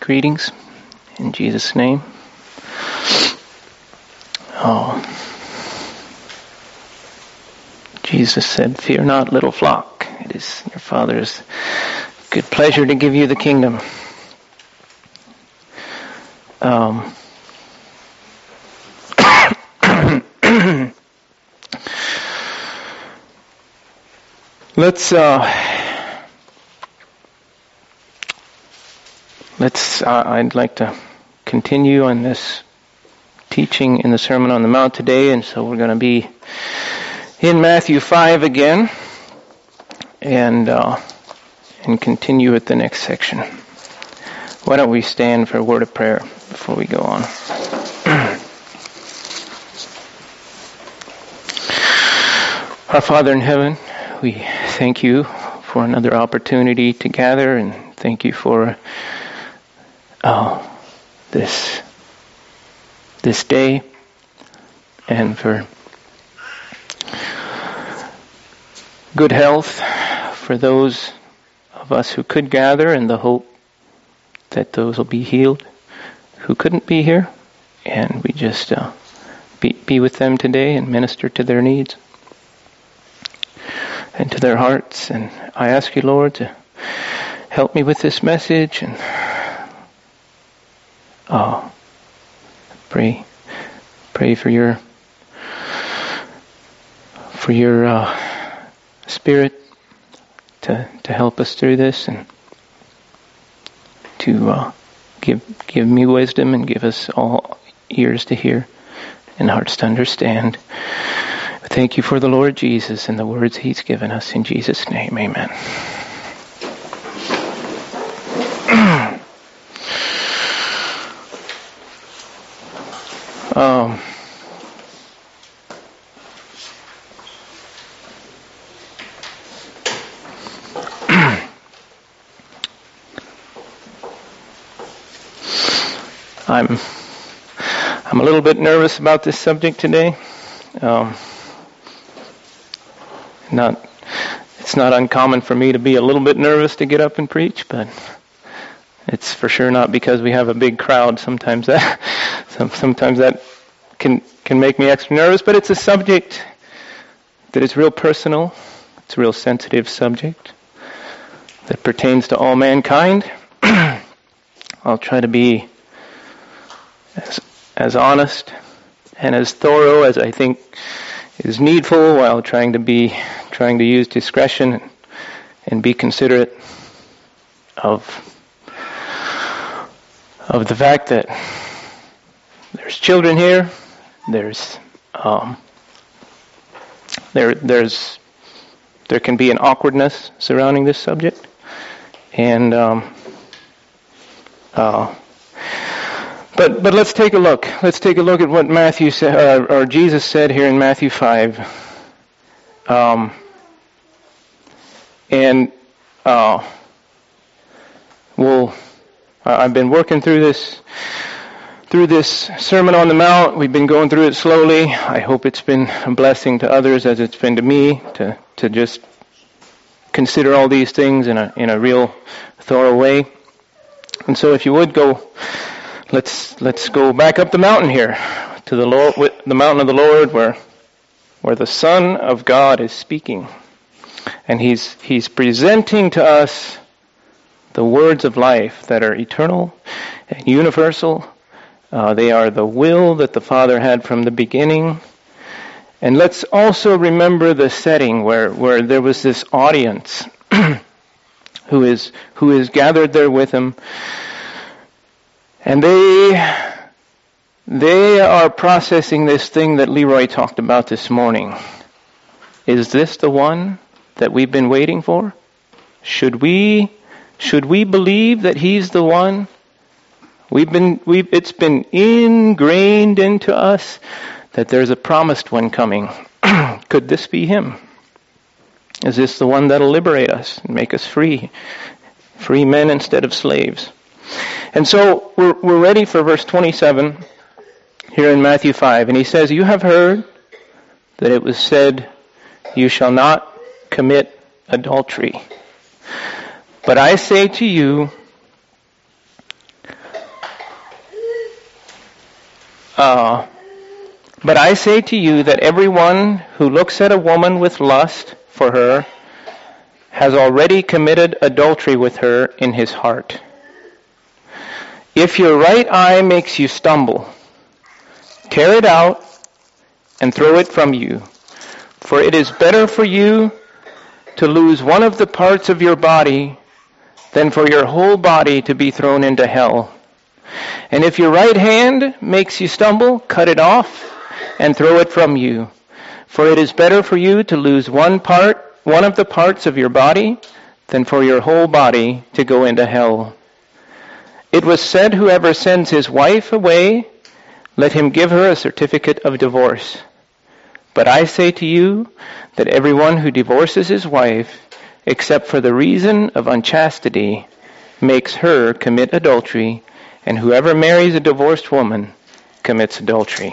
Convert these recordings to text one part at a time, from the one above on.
Greetings in Jesus' name. Jesus said, "Fear not, little flock. It is your Father's good pleasure to give you the kingdom." I'd like to continue on this teaching in the Sermon on the Mount today, and so we're going to be in Matthew 5 again, and continue with the next section. Why don't we stand for a word of prayer before we go on? Our Father in heaven, we thank you for another opportunity to gather, and thank you for this day, and for good health for those of us who could gather, and the hope that those will be healed who couldn't be here, and we just be with them today and minister to their needs and to their hearts. And I ask you, Lord, to help me with this message, and pray for your Spirit to help us through this, and to give me wisdom, and give us all ears to hear and hearts to understand. Thank you for the Lord Jesus and the words He's given us. In Jesus' name, amen. I'm a little bit nervous about this subject today. It's not uncommon for me to be a little bit nervous to get up and preach, but it's for sure not because we have a big crowd. Sometimes that can make me extra nervous, but it's a subject that is real personal. It's a real sensitive subject that pertains to all mankind. I'll try to be as honest and as thorough as I think is needful, while trying to use discretion and be considerate of the fact that there's children here. There can be an awkwardness surrounding this subject, and But let's take a look. Let's take a look at what Matthew said, or Jesus said here in Matthew 5. I've been working through this Sermon on the Mount. We've been going through it slowly. I hope it's been a blessing to others as it's been to me to just consider all these things in a real thorough way. And so, if you would go. Let's go back up the mountain here to the mountain of the Lord, where the Son of God is speaking, and He's presenting to us the words of life that are eternal and universal. They are the will that the Father had from the beginning. And let's also remember the setting where there was this audience who is gathered there with Him. And they are processing this thing that Leroy talked about this morning. Is this the one that we've been waiting for? Should we believe that He's the one? It's been ingrained into us that there's a promised one coming. Could this be Him? Is this the one that'll liberate us and make us free men instead of slaves? And so we're ready for verse 27 here in Matthew 5. And He says, "You have heard that it was said, 'You shall not commit adultery.' But I say to you But I say to you that everyone who looks at a woman with lust for her has already committed adultery with her in his heart. If your right eye makes you stumble, tear it out and throw it from you. For it is better for you to lose one of the parts of your body than for your whole body to be thrown into hell. And if your right hand makes you stumble, cut it off and throw it from you. For it is better for you to lose one of the parts of your body, than for your whole body to go into hell. It was said, whoever sends his wife away, let him give her a certificate of divorce. But I say to you that everyone who divorces his wife, except for the reason of unchastity, makes her commit adultery, and whoever marries a divorced woman commits adultery.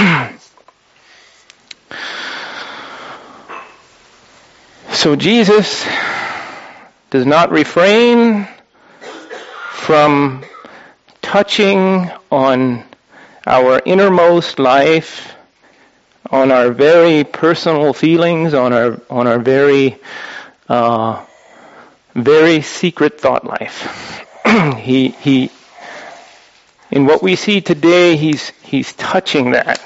So Jesus does not refrain from touching on our innermost life, on our very personal feelings, on our very very secret thought life. He in what we see today, he's touching that.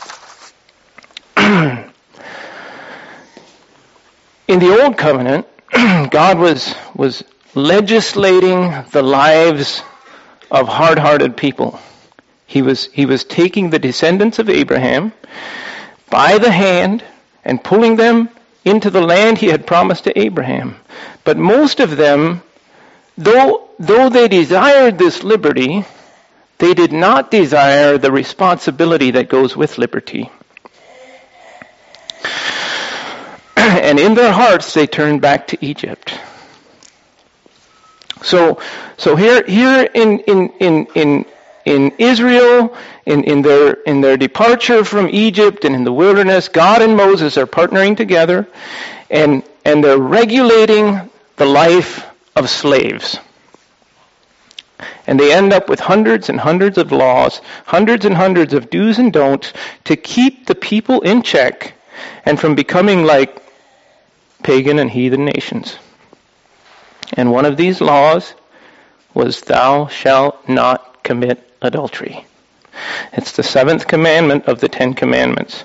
In the Old Covenant, God was legislating the lives of hard-hearted people. He was taking the descendants of Abraham by the hand and pulling them into the land he had promised to Abraham. But most of them, though they desired this liberty, they did not desire the responsibility that goes with liberty. And in their hearts, they turned back to Egypt. So here in Israel, in their departure from Egypt and in the wilderness, God and Moses are partnering together, and they're regulating the life of slaves. And they end up with hundreds and hundreds of laws, hundreds and hundreds of do's and don'ts to keep the people in check and from becoming like pagan and heathen nations. And one of these laws was, thou shalt not commit adultery. It's the 7th commandment of the 10 commandments.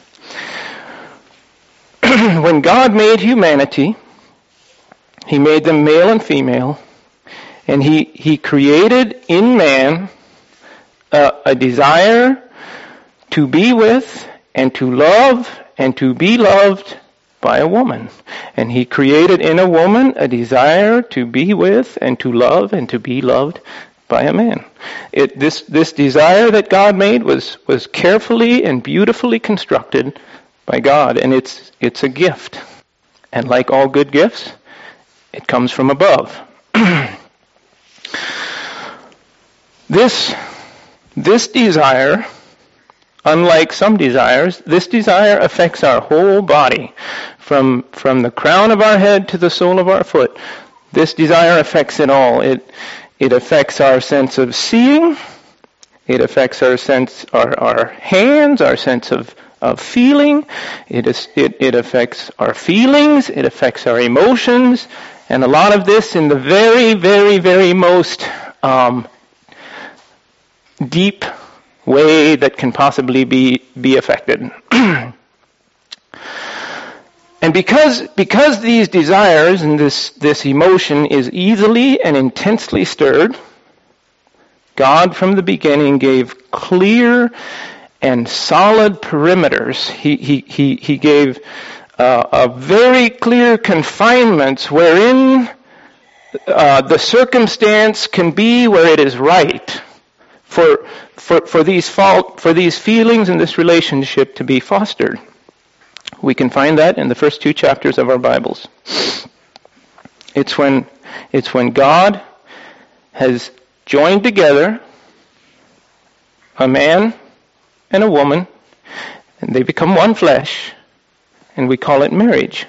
When God made humanity, he made them male and female, and he created in man a desire to be with and to love and to be loved by a woman. And he created in a woman a desire to be with and to love and to be loved by a man. This desire that God made was carefully and beautifully constructed by God, and it's a gift. And like all good gifts, it comes from above. This desire, unlike some desires, this desire affects our whole body, from the crown of our head to the sole of our foot. This desire affects it all. It affects our sense of seeing. It affects our hands, our sense of feeling. It affects our feelings. It affects our emotions, and a lot of this in the very, very, very most deep way that can possibly be affected. And because these desires and this emotion is easily and intensely stirred, God from the beginning gave clear and solid perimeters. He gave a very clear confinements wherein the circumstance can be where it is right for these feelings and this relationship to be fostered. We can find that in the first 2 chapters of our Bibles. It's when God has joined together a man and a woman, and they become one flesh, and we call it marriage.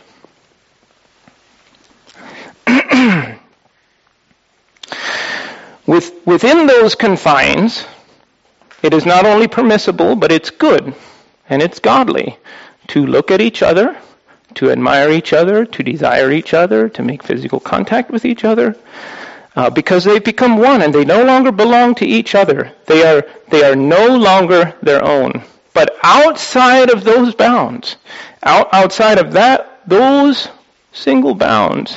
Within those confines, It is not only permissible, but it's good and it's godly to look at each other, to admire each other, to desire each other, to make physical contact with each other, because they've become one and they no longer belong to each other. They are no longer their own. But outside of those bounds, outside of those single bounds,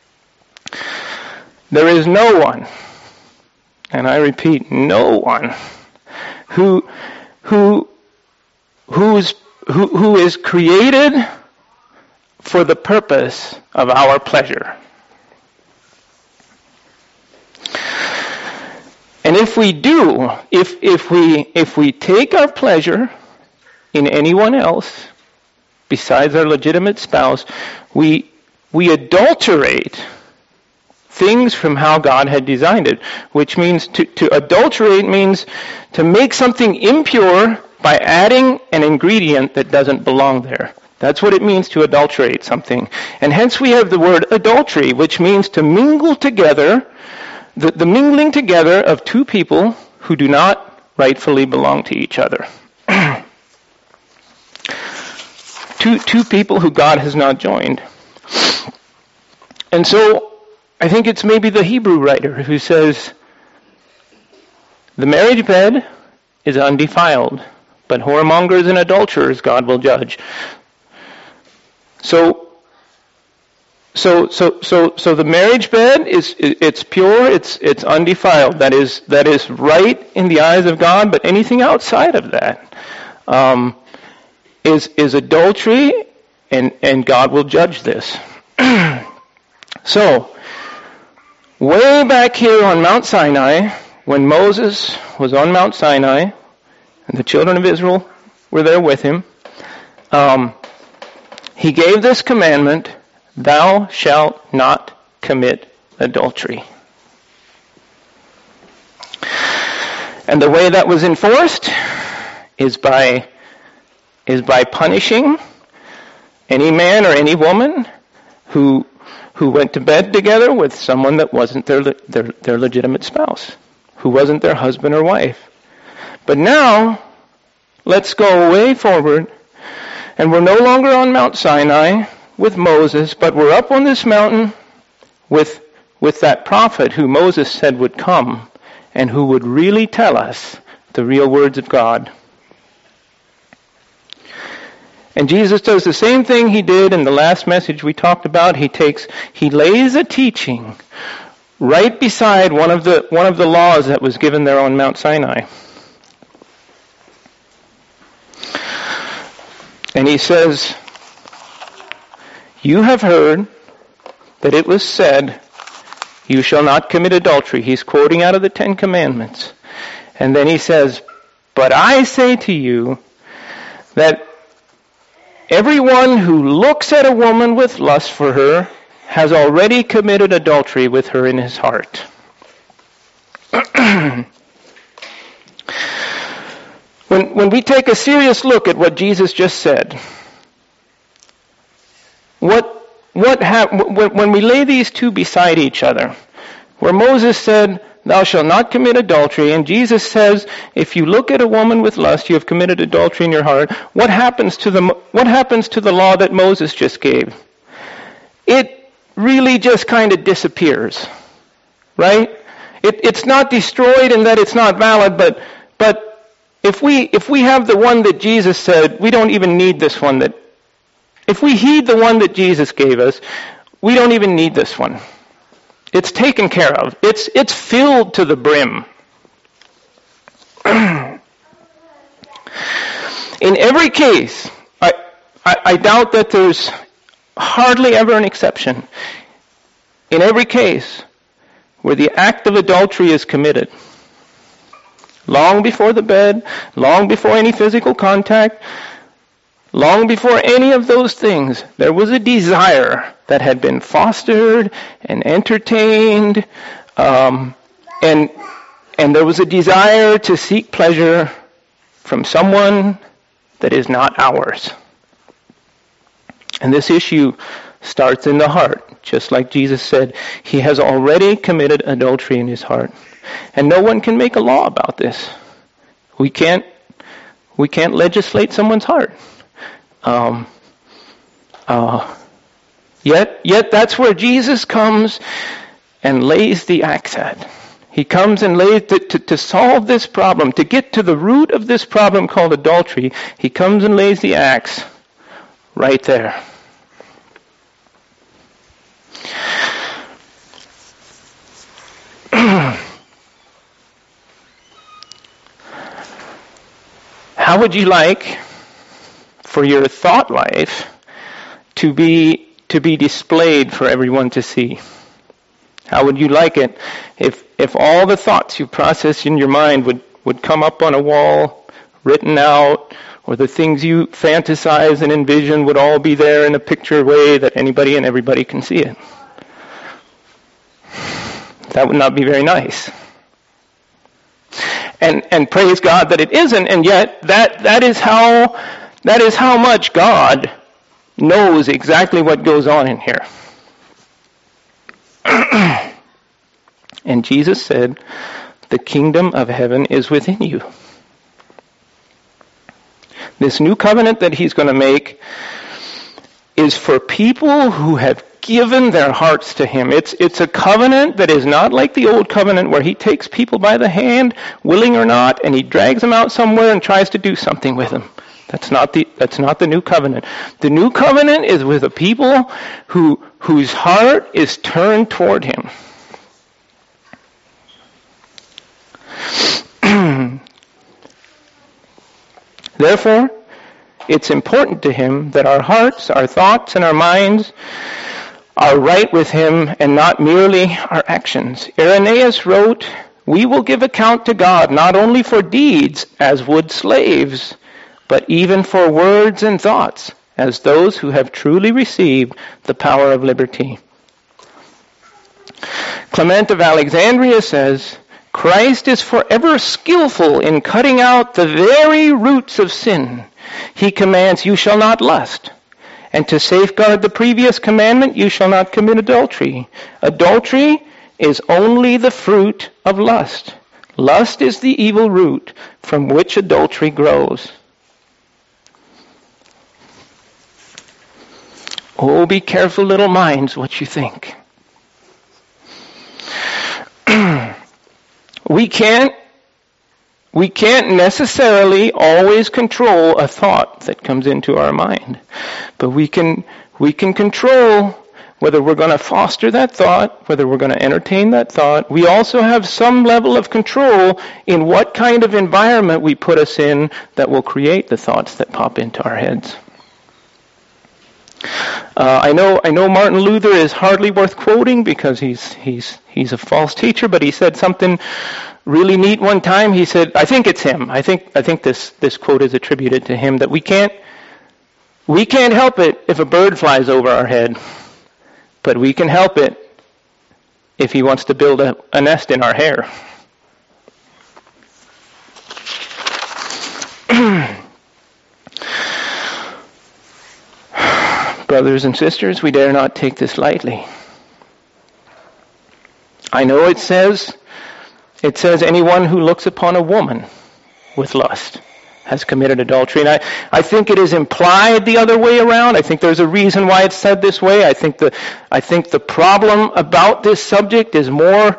there is no one, and I repeat, no one who is created for the purpose of our pleasure. And if we do, if we take our pleasure in anyone else besides our legitimate spouse, we adulterate things from how God had designed it, which means to adulterate means to make something impure by adding an ingredient that doesn't belong there. That's what it means to adulterate something. And hence we have the word adultery, which means to mingle together, the mingling together of two people who do not rightfully belong to each other. Two people who God has not joined. And so I think it's maybe the Hebrew writer who says, the marriage bed is undefiled, but whoremongers and adulterers God will judge. So the marriage bed it's pure, it's undefiled. That is right in the eyes of God. But anything outside of that is adultery, and God will judge this. So way back here on Mount Sinai, when Moses was on Mount Sinai, and the children of Israel were there with him, he gave this commandment: "Thou shalt not commit adultery." And the way that was enforced is by punishing any man or any woman who went to bed together with someone that wasn't their legitimate spouse, who wasn't their husband or wife. But now, let's go way forward, and we're no longer on Mount Sinai with Moses, but we're up on this mountain with that prophet who Moses said would come and who would really tell us the real words of God. And Jesus does the same thing he did in the last message we talked about. He lays a teaching right beside one of the laws that was given there on Mount Sinai. And he says, "You have heard that it was said, 'You shall not commit adultery.'" He's quoting out of the 10 Commandments. And then he says, "But I say to you that everyone who looks at a woman with lust for her has already committed adultery with her in his heart." When we take a serious look at what Jesus just said, when we lay these two beside each other, where Moses said, "Thou shalt not commit adultery," and Jesus says, if you look at a woman with lust, you have committed adultery in your heart, what happens to the law that Moses just gave? It really just kind of disappears, right? It's not destroyed in that it's not valid, but if we have the one that Jesus said, we don't even need this one. If we heed the one that Jesus gave us, we don't even need this one. It's taken care of. It's filled to the brim. In every case, I doubt that there's hardly ever an exception. In every case where the act of adultery is committed, long before the bed, long before any physical contact, long before any of those things, there was a desire that had been fostered and entertained, and there was a desire to seek pleasure from someone that is not ours. And this issue starts in the heart, just like Jesus said, he has already committed adultery in his heart. And no one can make a law about this. We can't legislate someone's heart. Yet that's where Jesus comes and lays the axe at. He comes and lays to solve this problem, to get to the root of this problem called adultery. He comes and lays the axe right there. How would you like for your thought life to be displayed for everyone to see? How would you like it if all the thoughts you process in your mind would come up on a wall, written out, or the things you fantasize and envision would all be there in a picture way that anybody and everybody can see it? That would not be very nice. And praise God that it isn't, and yet that is how much God knows exactly what goes on in here. And Jesus said, the kingdom of heaven is within you. This new covenant that he's going to make is for people who have given their hearts to him. It's a covenant that is not like the old covenant where he takes people by the hand, willing or not, and he drags them out somewhere and tries to do something with them. That's not the new covenant. The new covenant is with a people whose heart is turned toward him. Therefore, it's important to him that our hearts, our thoughts, and our minds are right with him and not merely our actions. Irenaeus wrote, "We will give account to God not only for deeds, as would slaves, but even for words and thoughts, as those who have truly received the power of liberty." Clement of Alexandria says, "Christ is forever skillful in cutting out the very roots of sin. He commands, 'You shall not lust.' And to safeguard the previous commandment, 'You shall not commit adultery.' Adultery is only the fruit of lust. Lust is the evil root from which adultery grows." Oh, be careful, little minds, what you think. We can't necessarily always control a thought that comes into our mind. But we can control whether we're going to foster that thought, whether we're going to entertain that thought. We also have some level of control in what kind of environment we put us in that will create the thoughts that pop into our heads. I know Martin Luther is hardly worth quoting because he's a false teacher, but he said something really neat one time. He said, I think it's him. I think this quote is attributed to him, that we can't help it if a bird flies over our head, but we can help it if he wants to build a nest in our hair. Brothers and sisters, we dare not take this lightly. I know it says anyone who looks upon a woman with lust has committed adultery. And I think it is implied the other way around. I think there's a reason why it's said this way. I think the problem about this subject is more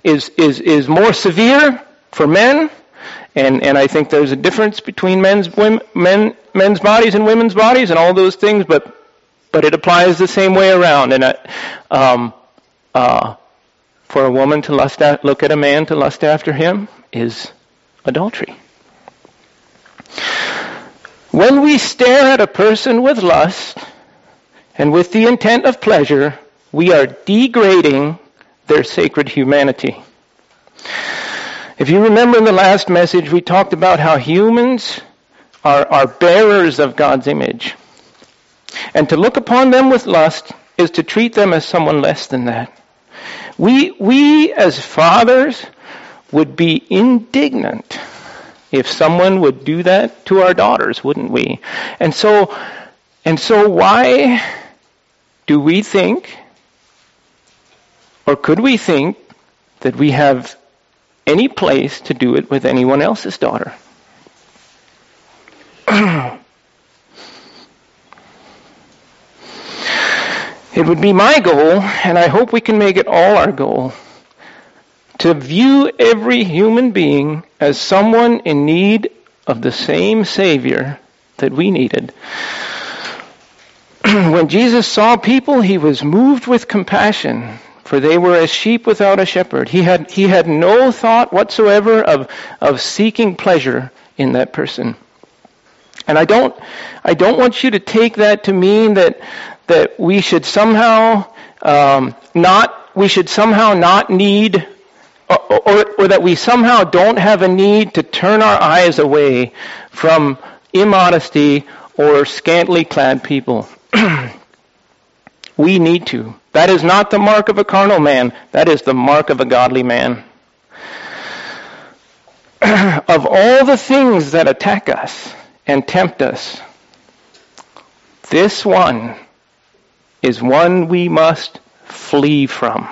severe for men. And I think there's a difference between men's bodies and women's bodies and all those things, but it applies the same way around. And for a woman to look at a man to lust after him is adultery. When we stare at a person with lust and with the intent of pleasure, we are degrading their sacred humanity. If you remember in the last message, we talked about how humans are bearers of God's image. And to look upon them with lust is to treat them as someone less than that. We as fathers would be indignant if someone would do that to our daughters, wouldn't we? And so why do we think, or could we think, that we have any place to do it with anyone else's daughter? It would be my goal, and I hope we can make it all our goal, to view every human being as someone in need of the same Savior that we needed. When Jesus saw people, he was moved with compassion, for they were as sheep without a shepherd. He had no thought whatsoever of seeking pleasure in that person. And I don't want you to take that to mean that we should somehow not need, or that we somehow don't have a need to turn our eyes away from immodesty or scantily clad people. We need to. That is not the mark of a carnal man. That is the mark of a godly man. Of all the things that attack us and tempt us, this one is one we must flee from.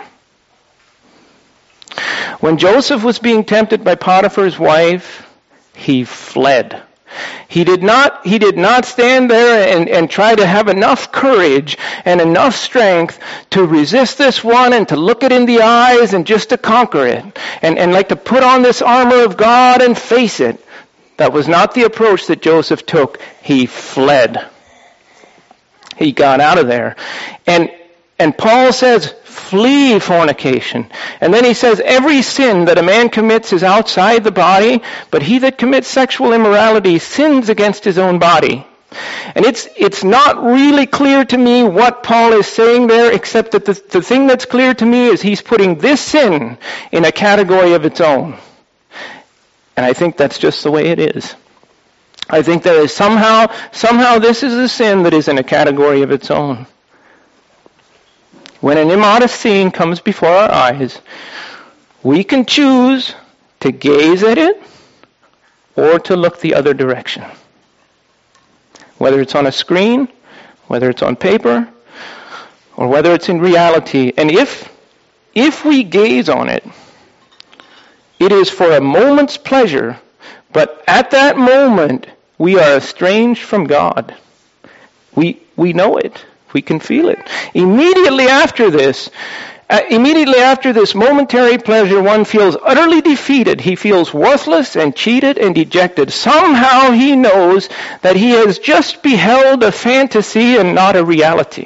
When Joseph was being tempted by Potiphar's wife, he fled. He did not stand there and try to have enough courage and enough strength to resist this one and to look it in the eyes and just to conquer it and like to put on this armor of God and face it. That was not the approach that Joseph took. He fled. He got out of there. And Paul says, flee fornication. And then he says, every sin that a man commits is outside the body, but he that commits sexual immorality sins against his own body. And it's not really clear to me what Paul is saying there, except that the thing that's clear to me is he's putting this sin in a category of its own. And I think that's just the way it is. I think there is somehow this is a sin that is in a category of its own. When an immodest scene comes before our eyes, we can choose to gaze at it or to look the other direction. Whether it's on a screen, whether it's on paper, or whether it's in reality. And if we gaze on it, it is for a moment's pleasure, but at that moment, we are estranged from God. We know it. We can feel it. Immediately after this momentary pleasure, one feels utterly defeated. He feels worthless and cheated and dejected. Somehow he knows that he has just beheld a fantasy and not a reality.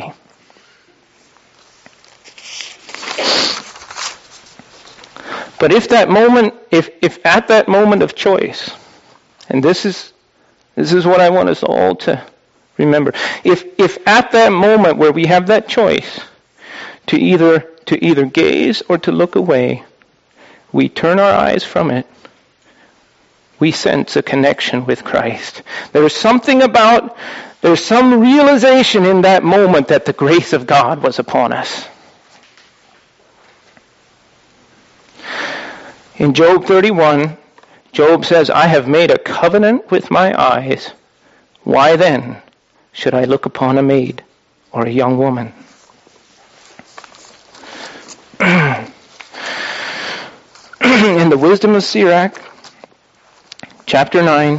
But if at that moment of choice, and this is what I want us all to remember, if at that moment where we have that choice to either gaze or to look away, we turn our eyes from it, we sense a connection with Christ. There's some realization in that moment that the grace of God was upon us. In Job 31, Job says, I have made a covenant with my eyes. Why then should I look upon a maid or a young woman? In the Wisdom of Sirach, chapter 9,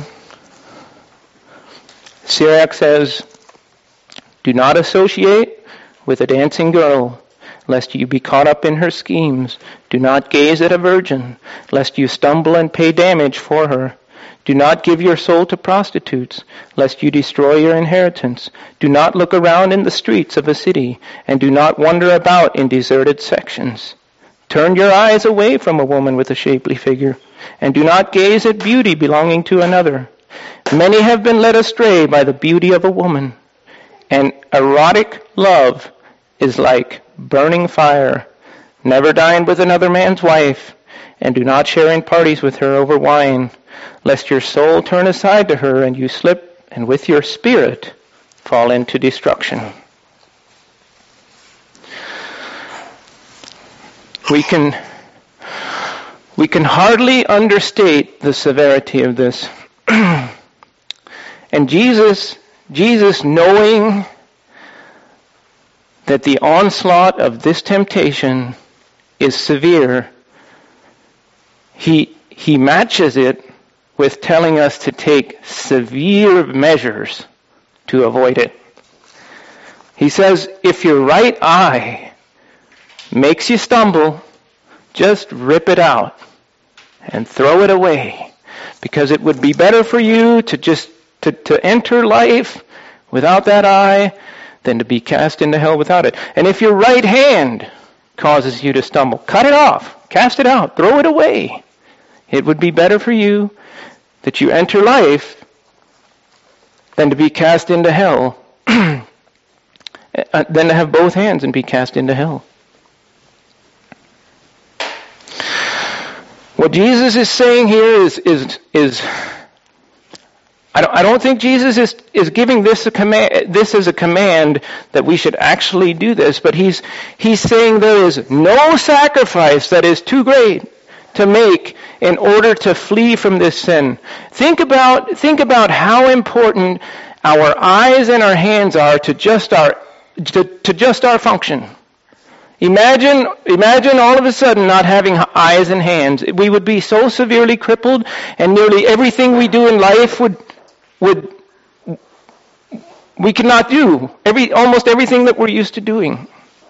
Sirach says, do not associate with a dancing girl, lest you be caught up in her schemes. Do not gaze at a virgin, lest you stumble and pay damage for her. Do not give your soul to prostitutes, lest you destroy your inheritance. Do not look around in the streets of a city, and do not wander about in deserted sections. Turn your eyes away from a woman with a shapely figure, and do not gaze at beauty belonging to another. Many have been led astray by the beauty of a woman, and erotic love is like burning fire. Never dine with another man's wife, and do not share in parties with her over wine, lest your soul turn aside to her and you slip, and with your spirit fall into destruction. We can hardly understate the severity of this. And Jesus, knowing that the onslaught of this temptation is severe, he matches it with telling us to take severe measures to avoid it. He says, if your right eye makes you stumble, just rip it out and throw it away, because it would be better for you to enter life without that eye than to be cast into hell without it. And if your right hand causes you to stumble, cut it off, cast it out, throw it away. It would be better for you that you enter life than to be cast into hell, than to have both hands and be cast into hell. What Jesus is saying here is I don't think Jesus is giving this as a command that we should actually do this, but he's saying there is no sacrifice that is too great to make in order to flee from this sin. Think about how important our eyes and our hands are to just our function. Imagine all of a sudden not having eyes and hands. We would be so severely crippled, and nearly everything we do in life we could not do. Almost everything that we're used to doing.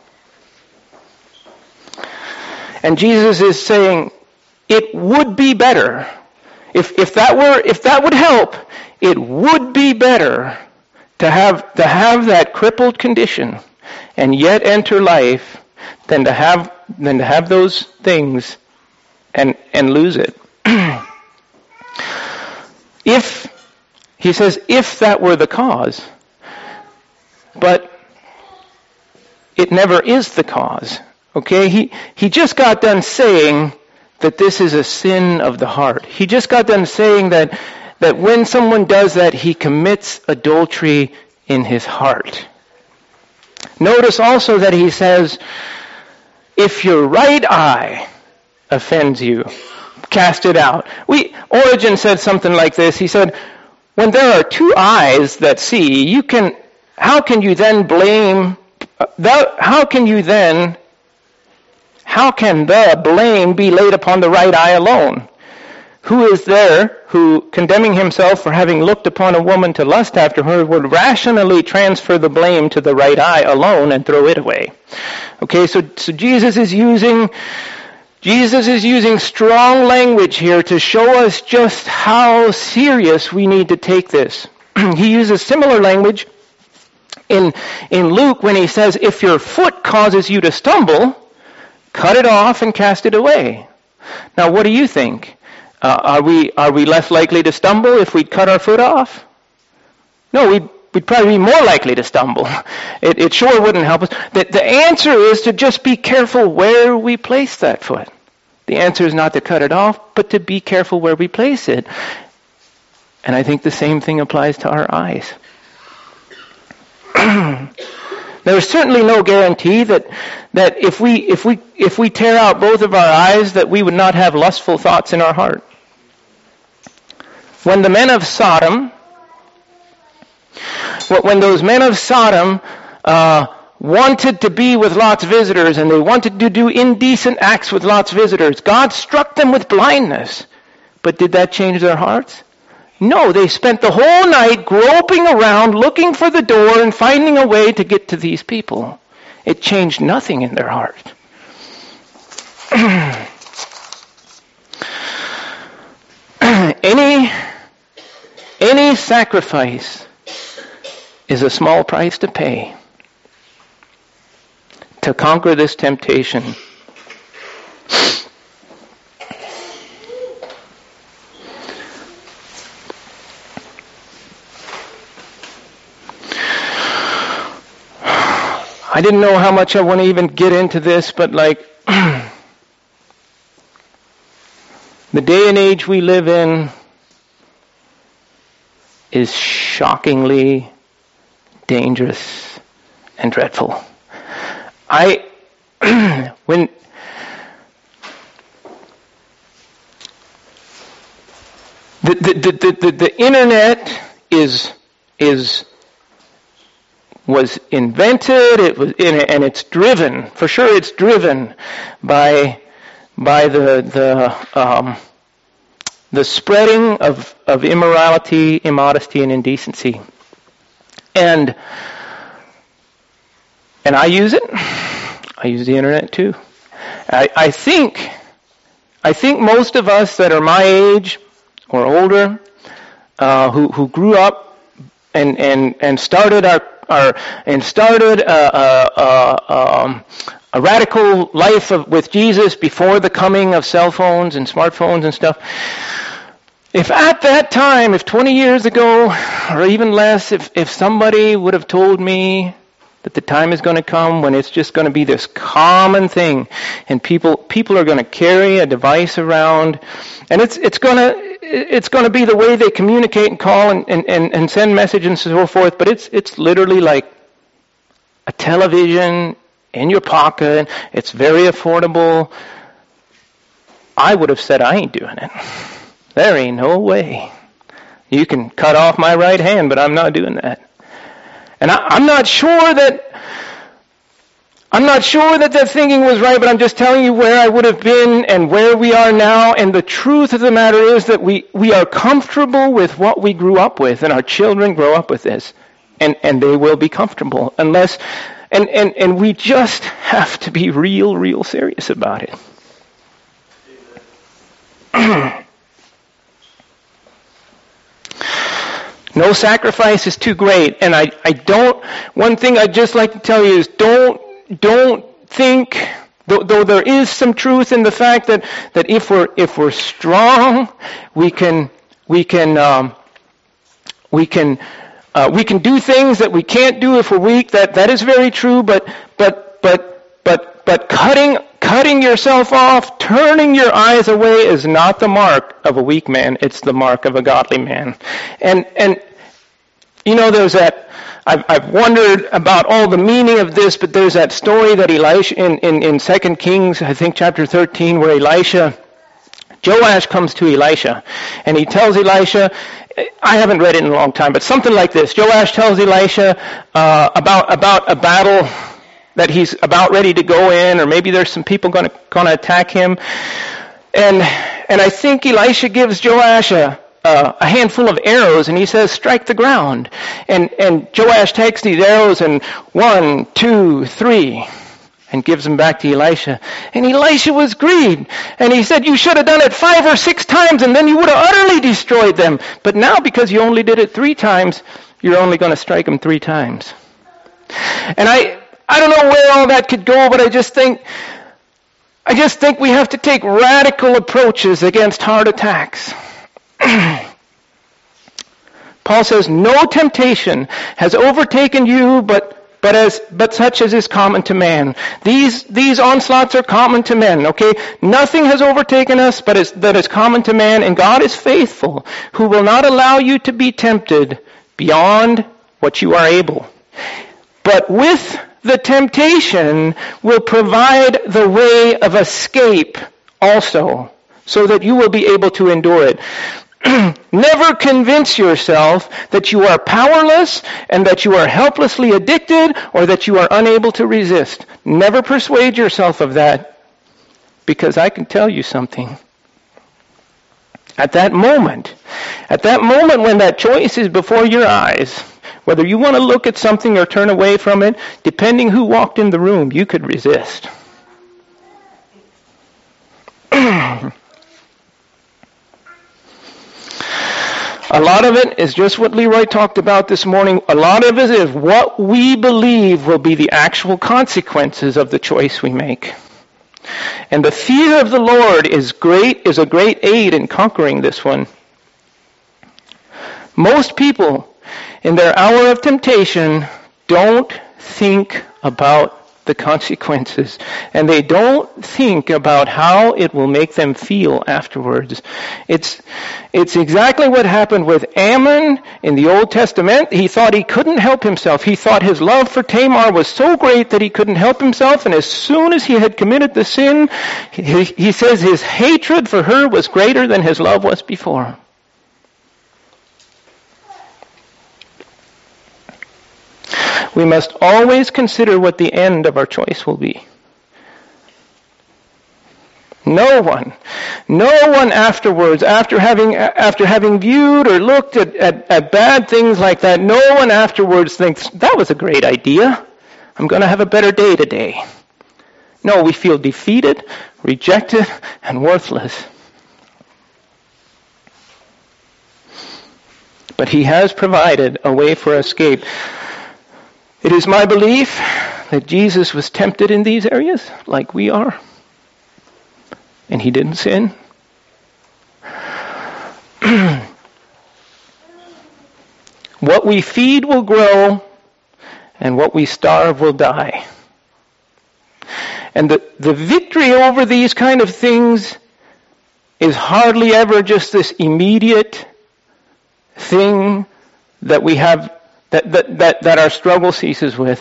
And Jesus is saying, it would be better, if that would help, it would be better to have that crippled condition and yet enter life than to have those things and lose it. He says, if that were the cause, but it never is the cause. Okay? He just got done saying that this is a sin of the heart. He just got done saying that when someone does that, he commits adultery in his heart. Notice also that he says, if your right eye offends you, cast it out. Origen said something like this. He said, when there are two eyes that see, how can the blame be laid upon the right eye alone? Who is there who, condemning himself for having looked upon a woman to lust after her, would rationally transfer the blame to the right eye alone and throw it away? Okay, so Jesus is using strong language here to show us just how serious we need to take this. He uses similar language in Luke when he says, if your foot causes you to stumble, cut it off and cast it away. Now, what do you think? Are we less likely to stumble if we cut our foot off? No, we'd probably be more likely to stumble. It sure wouldn't help us. The answer is to just be careful where we place that foot. The answer is not to cut it off, but to be careful where we place it. And I think the same thing applies to our eyes. There is certainly no guarantee that if we tear out both of our eyes, that we would not have lustful thoughts in our heart. When those men of Sodom wanted to be with Lot's visitors, and they wanted to do indecent acts with Lot's visitors, God struck them with blindness. But did that change their hearts? No, they spent the whole night groping around, looking for the door and finding a way to get to these people. It changed nothing in their heart. Any sacrifice is a small price to pay to conquer this temptation. I didn't know how much I want to even get into this, but the day and age we live in is shockingly dangerous and dreadful. When the internet was invented, and it's driven, for sure it's driven by the the spreading of immorality, immodesty, and indecency. And I use it. I use the internet too. I think most of us that are my age or older, who grew up and started a radical life with Jesus before the coming of cell phones and smartphones and stuff. If at that time, if 20 years ago, or even less, if somebody would have told me that the time is going to come when it's just going to be this common thing, and people are going to carry a device around, and it's going to be the way they communicate and call and send messages and so forth. But it's literally like a television in your pocket. It's very affordable. I would have said, I ain't doing it. There ain't no way. You can cut off my right hand, but I'm not doing that. And I'm not sure that the thinking was right, but I'm just telling you where I would have been and where we are now. And the truth of the matter is that we are comfortable with what we grew up with, and our children grow up with this, and they will be comfortable unless. And we just have to be real serious about it. No sacrifice is too great. And one thing I'd just like to tell you is don't think, though there is some truth in the fact that if we're strong, we can do things that we can't do if we're weak. That is very true, but cutting yourself off, turning your eyes away is not the mark of a weak man. It's the mark of a godly man. And there's that. I've wondered about all the meaning of this, but there's that story that Elisha in 2 Kings, I think chapter 13, where Joash comes to Elisha, and he tells Elisha, I haven't read it in a long time, but something like this. Joash tells Elisha about a battle that he's about ready to go in, or maybe there's some people going to attack him. And I think Elisha gives Joash a handful of arrows, and he says, strike the ground. And Joash takes these arrows, and 1, 2, 3, and gives them back to Elisha. And Elisha was grieved. And he said, you should have done it 5 or 6 times, and then you would have utterly destroyed them. But now, because you only did it 3 times, you're only going to strike them 3 times. And I don't know where all that could go, but I just think we have to take radical approaches against heart attacks. Paul says, no temptation has overtaken you, but such as is common to man. These onslaughts are common to men, okay? Nothing has overtaken us that is common to man, and God is faithful, who will not allow you to be tempted beyond what you are able. But with the temptation will provide the way of escape also, so that you will be able to endure it. Never convince yourself that you are powerless and that you are helplessly addicted or that you are unable to resist. Never persuade yourself of that, because I can tell you something. At that moment when that choice is before your eyes, whether you want to look at something or turn away from it, depending who walked in the room, you could resist. A lot of it is just what Leroy talked about this morning. A lot of it is what we believe will be the actual consequences of the choice we make. And the fear of the Lord is a great aid in conquering this one. Most people, in their hour of temptation, don't think about the consequences, and they don't think about how it will make them feel afterwards. It's exactly what happened with Ammon in the Old Testament. He thought he couldn't help himself. He thought his love for Tamar was so great that he couldn't help himself, and as soon as he had committed the sin, he says his hatred for her was greater than his love was before. We must always consider what the end of our choice will be. No one afterwards, after having viewed or looked at bad things like that, no one afterwards thinks, that was a great idea. I'm going to have a better day today. No, we feel defeated, rejected, and worthless. But he has provided a way for escape. It is my belief that Jesus was tempted in these areas like we are. And he didn't sin. What we feed will grow, and what we starve will die. And the victory over these kind of things is hardly ever just this immediate thing that we have, that our struggle ceases with.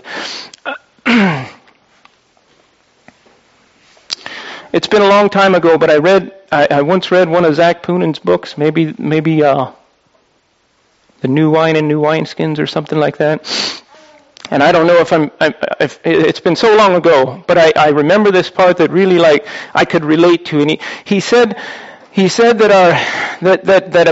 It's been a long time ago, but I once read one of Zach Poonin's books, maybe The New Wine and New Wineskins or something like that. And I don't know if it's been so long ago, but I remember this part that really I could relate to. And he said that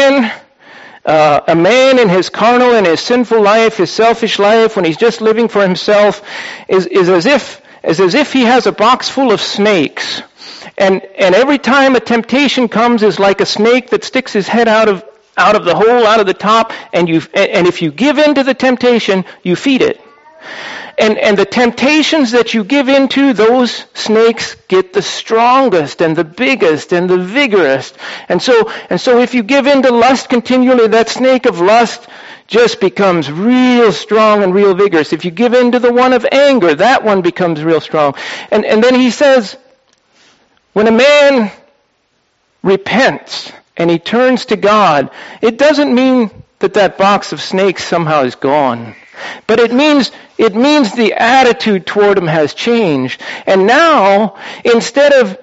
a man in his carnal and his sinful life, his selfish life, when he's just living for himself, is as if he has a box full of snakes. And every time a temptation comes is like a snake that sticks his head out of the hole, out of the top, and if you give in to the temptation, you feed it. And the temptations that you give into, those snakes get the strongest and the biggest and the vigorous. And so if you give in to lust continually, that snake of lust just becomes real strong and real vigorous. If you give in to the one of anger, that one becomes real strong. And then he says, when a man repents and he turns to God, it doesn't mean that box of snakes somehow is gone. But it means the attitude toward him has changed. And now, instead of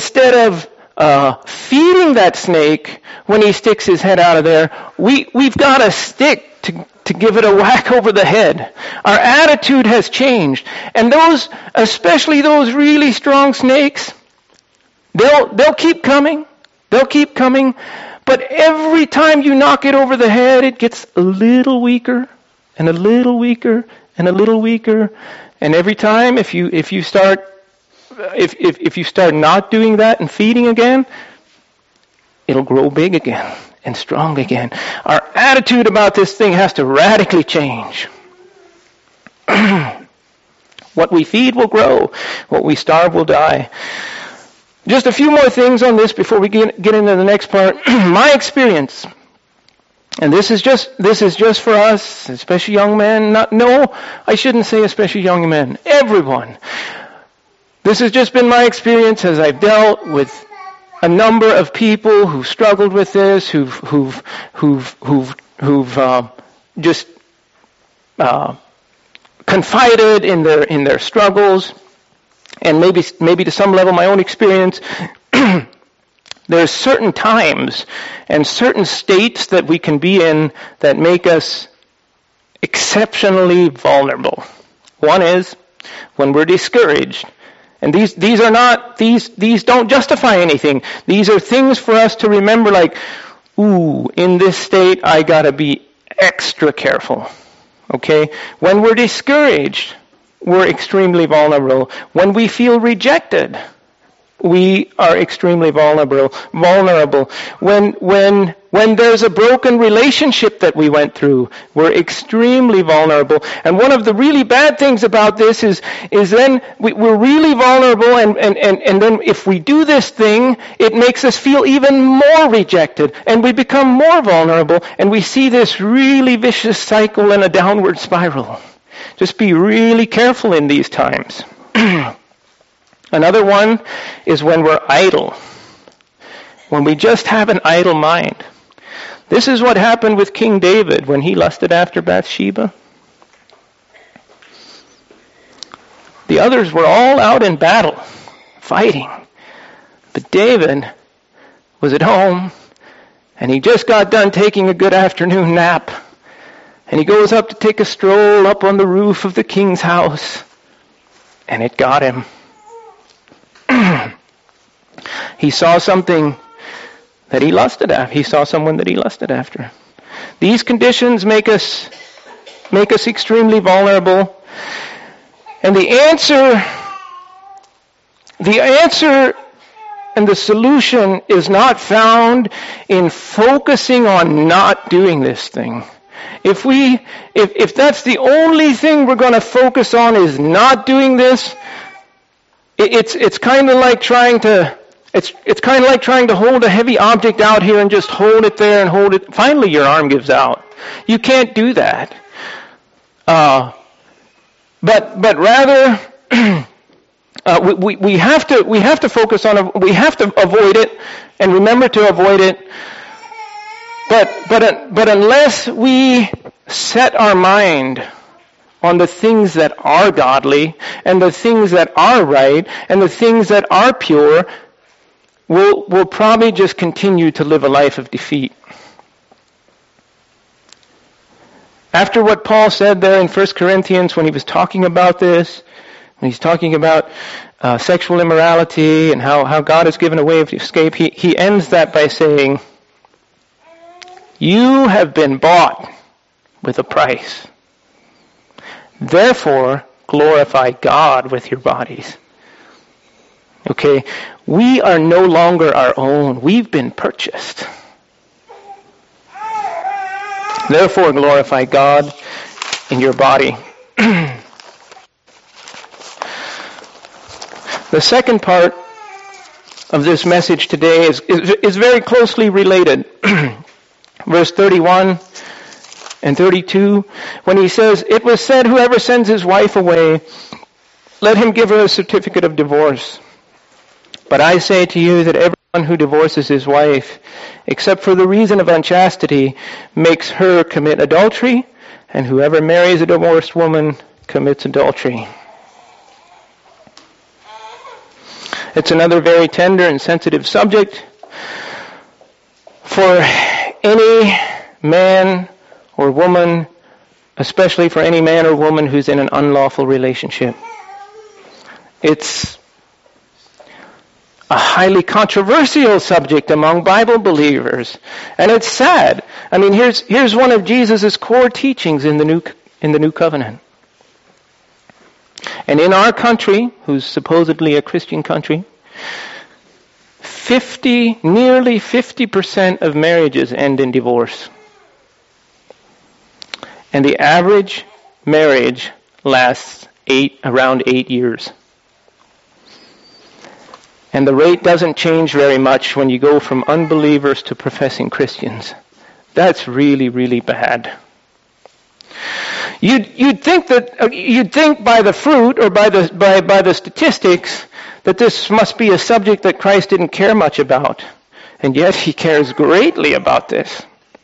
feeding that snake when he sticks his head out of there, we've got a stick to give it a whack over the head. Our attitude has changed. And especially those really strong snakes, they'll keep coming. They'll keep coming. But every time you knock it over the head, it gets a little weaker and a little weaker and a little weaker. And every time, if you start not doing that and feeding again, it'll grow big again and strong again. Our attitude about this thing has to radically change. What we feed will grow. What we starve will die. Just a few more things on this before we get into the next part. My experience, and this is just for us, especially young men. I shouldn't say especially young men. Everyone. This has just been my experience as I've dealt with a number of people who've struggled with this, who've just confided in their struggles. And maybe to some level my own experience, there's certain times and certain states that we can be in that make us exceptionally vulnerable. One is when we're discouraged. And these don't justify anything. These are things for us to remember, like, in this state I gotta be extra careful. Okay? When we're discouraged, we're extremely vulnerable. When we feel rejected, we are extremely vulnerable. When there's a broken relationship that we went through, we're extremely vulnerable. And one of the really bad things about this is then we're really vulnerable, and then if we do this thing, it makes us feel even more rejected, and we become more vulnerable, and we see this really vicious cycle and a downward spiral. Just be really careful in these times. Another one is when we're idle. When we just have an idle mind. This is what happened with King David when he lusted after Bathsheba. The others were all out in battle, fighting. But David was at home, and he just got done taking a good afternoon nap. And he goes up to take a stroll up on the roof of the king's house. And it got him. He saw something that he lusted after. He saw someone that he lusted after. These conditions make us extremely vulnerable. And the answer and the solution is not found in focusing on not doing this thing. If that's the only thing we're going to focus on is not doing this, it's kind of like trying to hold a heavy object out here and just hold it there and hold it. Finally, your arm gives out. You can't do that. But rather, we have to focus on. We have to avoid it and remember to avoid it. But unless we set our mind on the things that are godly and the things that are right and the things that are pure, we'll probably just continue to live a life of defeat. After what Paul said there in 1 Corinthians when he was talking about this, when he's talking about sexual immorality and how God has given a way of escape, he ends that by saying, "You have been bought with a price. Therefore, glorify God with your bodies." Okay, we are no longer our own. We've been purchased. Therefore, glorify God in your body. The second part of this message today is very closely related. Verse 31 and 32, when he says, "It was said, whoever sends his wife away, let him give her a certificate of divorce. But I say to you that everyone who divorces his wife, except for the reason of unchastity, makes her commit adultery, and whoever marries a divorced woman commits adultery." It's another very tender and sensitive subject for any man or woman, especially for any man or woman who's in an unlawful relationship. It's a highly controversial subject among Bible believers, and it's sad. I mean, here's one of Jesus' core teachings in the New Covenant. And in our country, who's supposedly a Christian country, nearly 50% of marriages end in divorce. And the average marriage lasts around 8 years. And the rate doesn't change very much when you go from unbelievers to professing Christians. That's really, really bad. You'd think by the fruit or by the statistics that this must be a subject that Christ didn't care much about, and yet he cares greatly about this.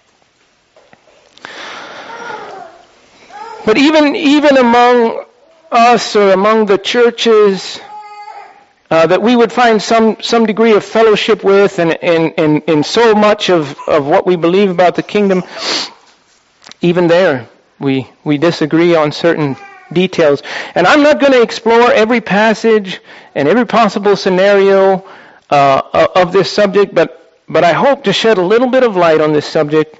But even among us or among the churches that we would find some degree of fellowship with, and in so much of what we believe about the kingdom, even there we disagree on certain details. And I'm not going to explore every passage and every possible scenario of this subject, but I hope to shed a little bit of light on this subject.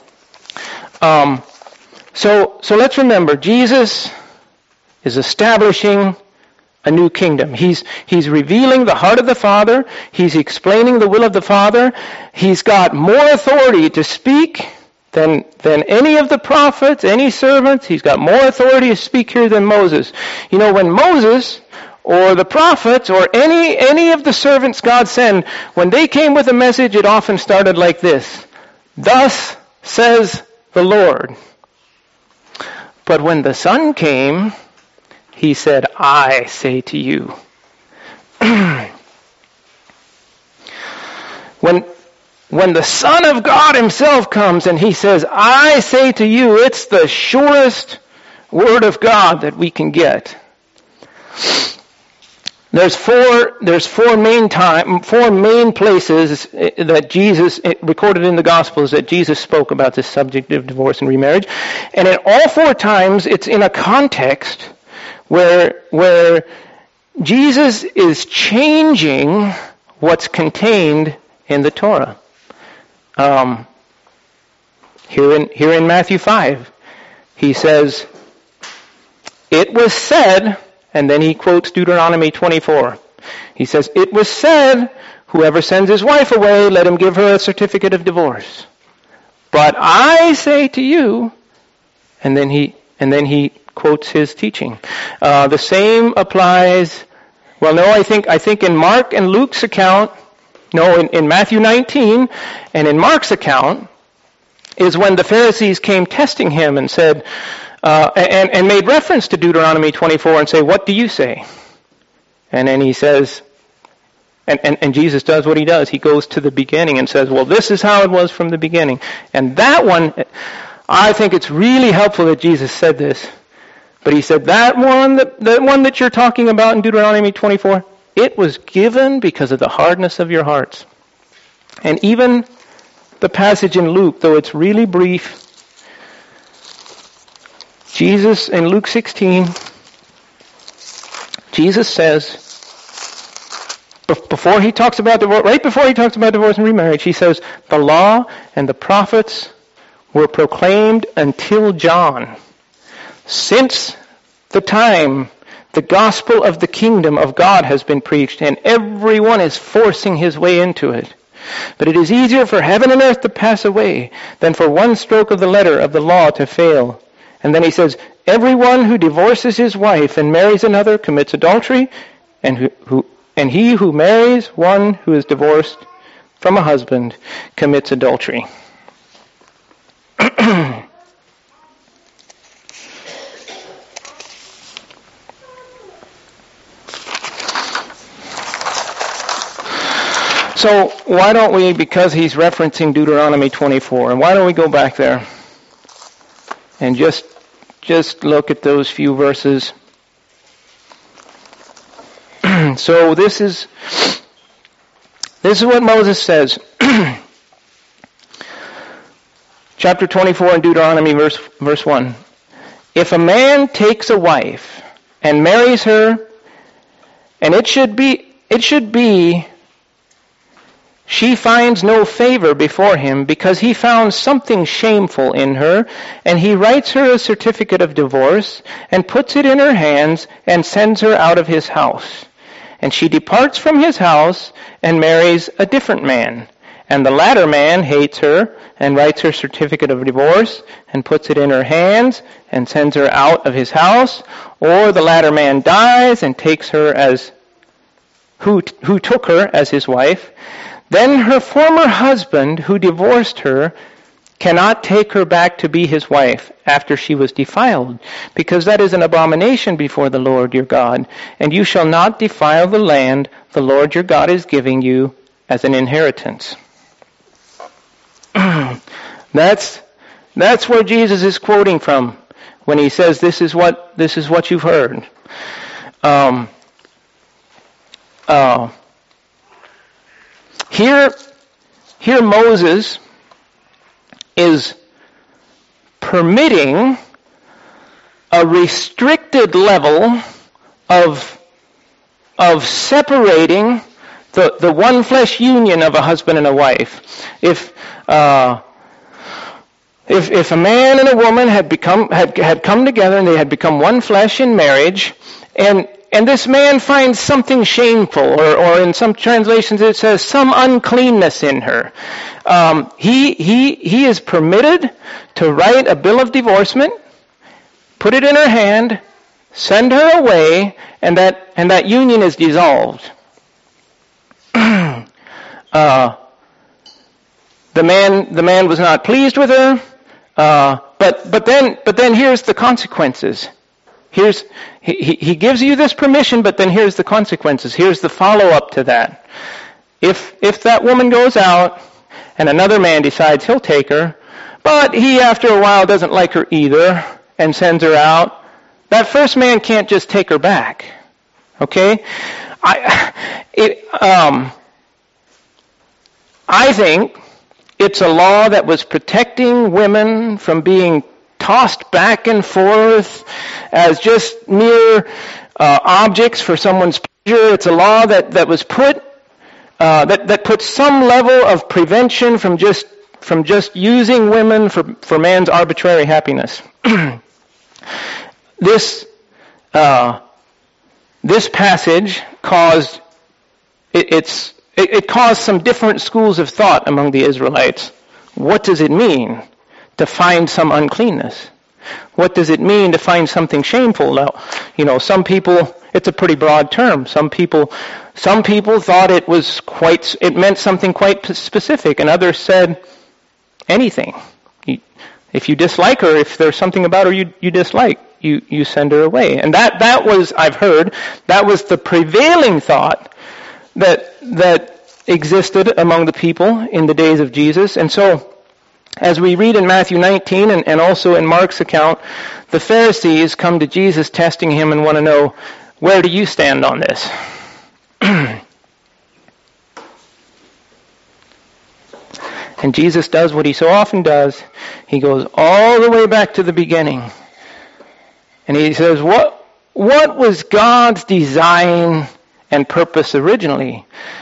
So let's remember, Jesus is establishing a new kingdom. He's revealing the heart of the Father. He's explaining the will of the Father. He's got more authority to speak than any of the prophets, any servants. He's got more authority to speak here than Moses. You know, when Moses or the prophets or any of the servants God sent, when they came with a message, it often started like this: "Thus says the Lord." But when the Son came, he said, "I say to you." When the Son of God himself comes and he says, "I say to you," it's the surest word of God that we can get. There's four main places that Jesus, recorded in the Gospels, that Jesus spoke about this subject of divorce and remarriage. And in all four times, it's in a context where Jesus is changing what's contained in the Torah. Here in Matthew 5, he says, "It was said," and then he quotes Deuteronomy 24. He says, "It was said, whoever sends his wife away, let him give her a certificate of divorce. But I say to you," and then he quotes his teaching. The same applies. Well, no, I think in Mark and Luke's account, in Matthew 19 and in Mark's account, is when the Pharisees came testing him and said, and made reference to Deuteronomy 24 and say, "What do you say?" And then he says, and Jesus does what he does. He goes to the beginning and says, "Well, this is how it was from the beginning." And that one, I think it's really helpful that Jesus said this. But he said, the one that you're talking about in Deuteronomy 24, it was given because of the hardness of your hearts. And even the passage in Luke, though it's really brief, Jesus, in Luke 16, Jesus says, before he talks about divorce, right before he talks about divorce and remarriage, he says, "The law and the prophets were proclaimed until John. Since the time the gospel of the kingdom of God has been preached, and everyone is forcing his way into it. But it is easier for heaven and earth to pass away than for one stroke of the letter of the law to fail." And then he says, "Everyone who divorces his wife and marries another commits adultery, and he who marries one who is divorced from a husband commits adultery." So why don't we, because he's referencing Deuteronomy 24, and why don't we go back there and just look at those few verses. So this is what Moses says. Chapter 24 in Deuteronomy, verse 1. "If a man takes a wife and marries her, and it should be she finds no favor before him because he found something shameful in her, and he writes her a certificate of divorce and puts it in her hands and sends her out of his house. And she departs from his house and marries a different man. And the latter man hates her and writes her certificate of divorce and puts it in her hands and sends her out of his house. Or the latter man dies and takes her as who took her as his wife. Then her former husband, who divorced her, cannot take her back to be his wife after she was defiled, because that is an abomination before the Lord your God. And you shall not defile the land the Lord your God is giving you as an inheritance." That's where Jesus is quoting from when he says, "This is what you've heard." Here Moses is permitting a restricted level of separating the one flesh union of a husband and a wife. If a man and a woman had come together and they had become one flesh in marriage, and this man finds something shameful, or in some translations it says some uncleanness in her, he is permitted to write a bill of divorcement, put it in her hand, send her away, and that union is dissolved. The man was not pleased with her, but then here's the consequences. He gives you this permission, but then here's the consequences. Here's the follow-up to that. If that woman goes out and another man decides he'll take her, but he after a while doesn't like her either and sends her out, that first man can't just take her back. Okay? I think it's a law that was protecting women from being tossed back and forth as just mere objects for someone's pleasure. It's a law that was put that puts some level of prevention from just using women for man's arbitrary happiness. This passage caused it caused some different schools of thought among the Israelites. What does it mean to find some uncleanness? What does it mean to find something shameful? Now, some people, it's a pretty broad term. Some people thought it meant something quite specific, and others said anything. If you dislike her, if there's something about her you dislike, you send her away. And that was, I've heard, that was the prevailing thought that existed among the people in the days of Jesus. And so, as we read in Matthew 19 and also in Mark's account, the Pharisees come to Jesus testing him and want to know, where do you stand on this? And Jesus does what he so often does. He goes all the way back to the beginning. And he says, what was God's design and purpose originally?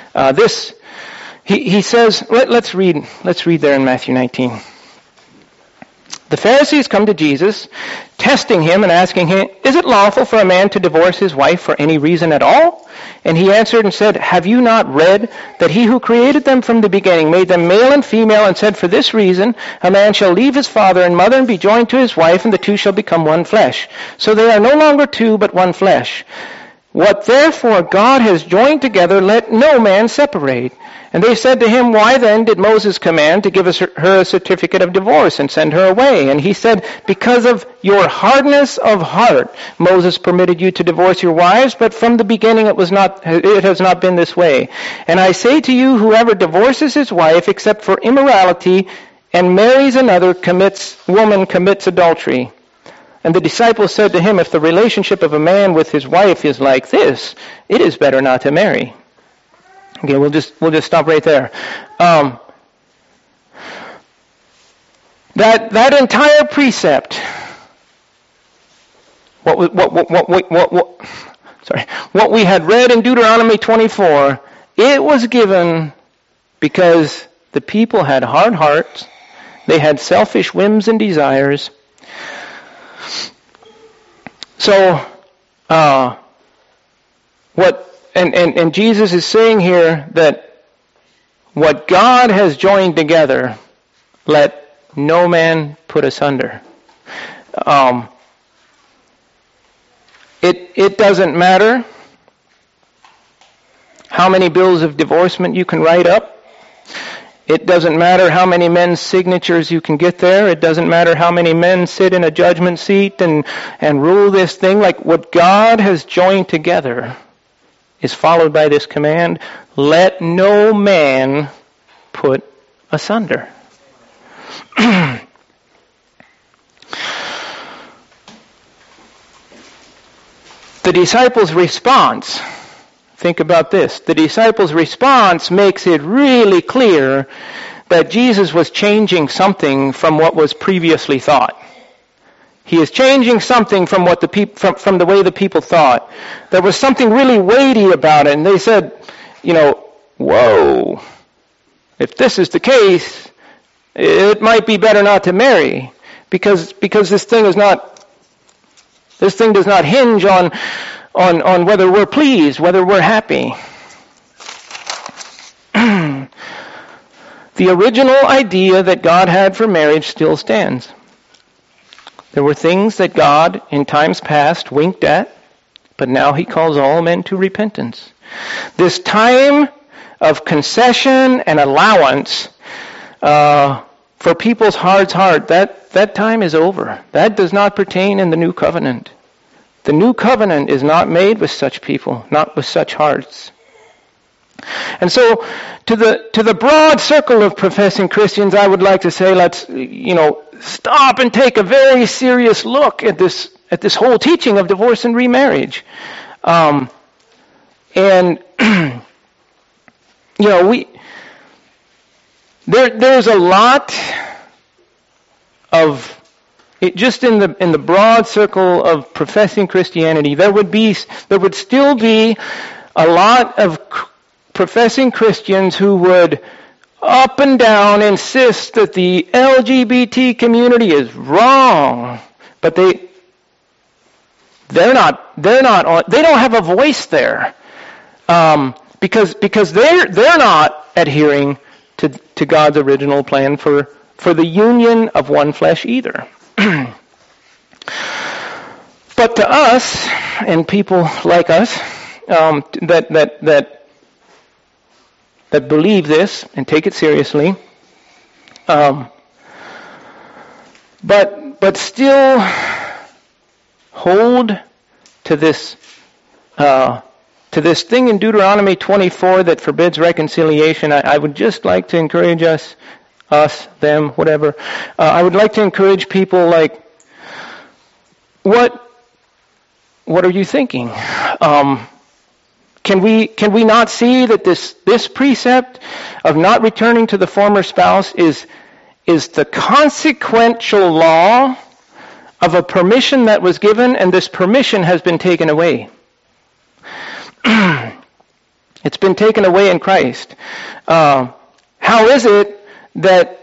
He says, let's read there in Matthew 19. The Pharisees come to Jesus, testing him and asking him, is it lawful for a man to divorce his wife for any reason at all? And he answered and said, have you not read that he who created them from the beginning made them male and female, and said, for this reason a man shall leave his father and mother and be joined to his wife, and the two shall become one flesh. So they are no longer two, but one flesh. What therefore God has joined together, let no man separate. And they said to him, why then did Moses command to give her a certificate of divorce and send her away? And he said, because of your hardness of heart, Moses permitted you to divorce your wives, but from the beginning it has not been this way. And I say to you, whoever divorces his wife except for immorality and marries another commits adultery. And the disciples said to him, if the relationship of a man with his wife is like this, it is better not to marry. Okay, we'll just stop right there. That entire precept, what we had read in Deuteronomy 24, it was given because the people had hard hearts, they had selfish whims and desires. So, And Jesus is saying here that what God has joined together, let no man put asunder. It doesn't matter how many bills of divorcement you can write up. It doesn't matter how many men's signatures you can get there. It doesn't matter how many men sit in a judgment seat and rule this thing. Like what God has joined together is followed by this command, let no man put asunder. The disciples' response, think about this. The disciples' response makes it really clear that Jesus was changing something from what was previously thought. He is changing something from what from the way the people thought. There was something really weighty about it, and they said, whoa, if this is the case, it might be better not to marry, because this thing does not hinge on whether we're pleased, whether we're happy. The original idea that God had for marriage still stands. There were things that God in times past winked at, but now he calls all men to repentance. This time of concession and allowance for people's heart, that time is over. That does not pertain in the new covenant. The new covenant is not made with such people, not with such hearts. And so, to the broad circle of professing Christians, I would like to say, let's stop and take a very serious look at this whole teaching of divorce and remarriage. There's a lot of just in the broad circle of professing Christianity, there would still be a lot of professing Christians who would up and down insist that the LGBT community is wrong, but they don't have a voice there, because they're not adhering to God's original plan for the union of one flesh either. But to us and people like us that believe this and take it seriously, but still hold to this thing in Deuteronomy 24 that forbids reconciliation, I would just like to encourage us, them, whatever. I would like to encourage people like, what are you thinking? Can we not see that this precept of not returning to the former spouse is the consequential law of a permission that was given, and this permission has been taken away? It's been taken away in Christ. How is it that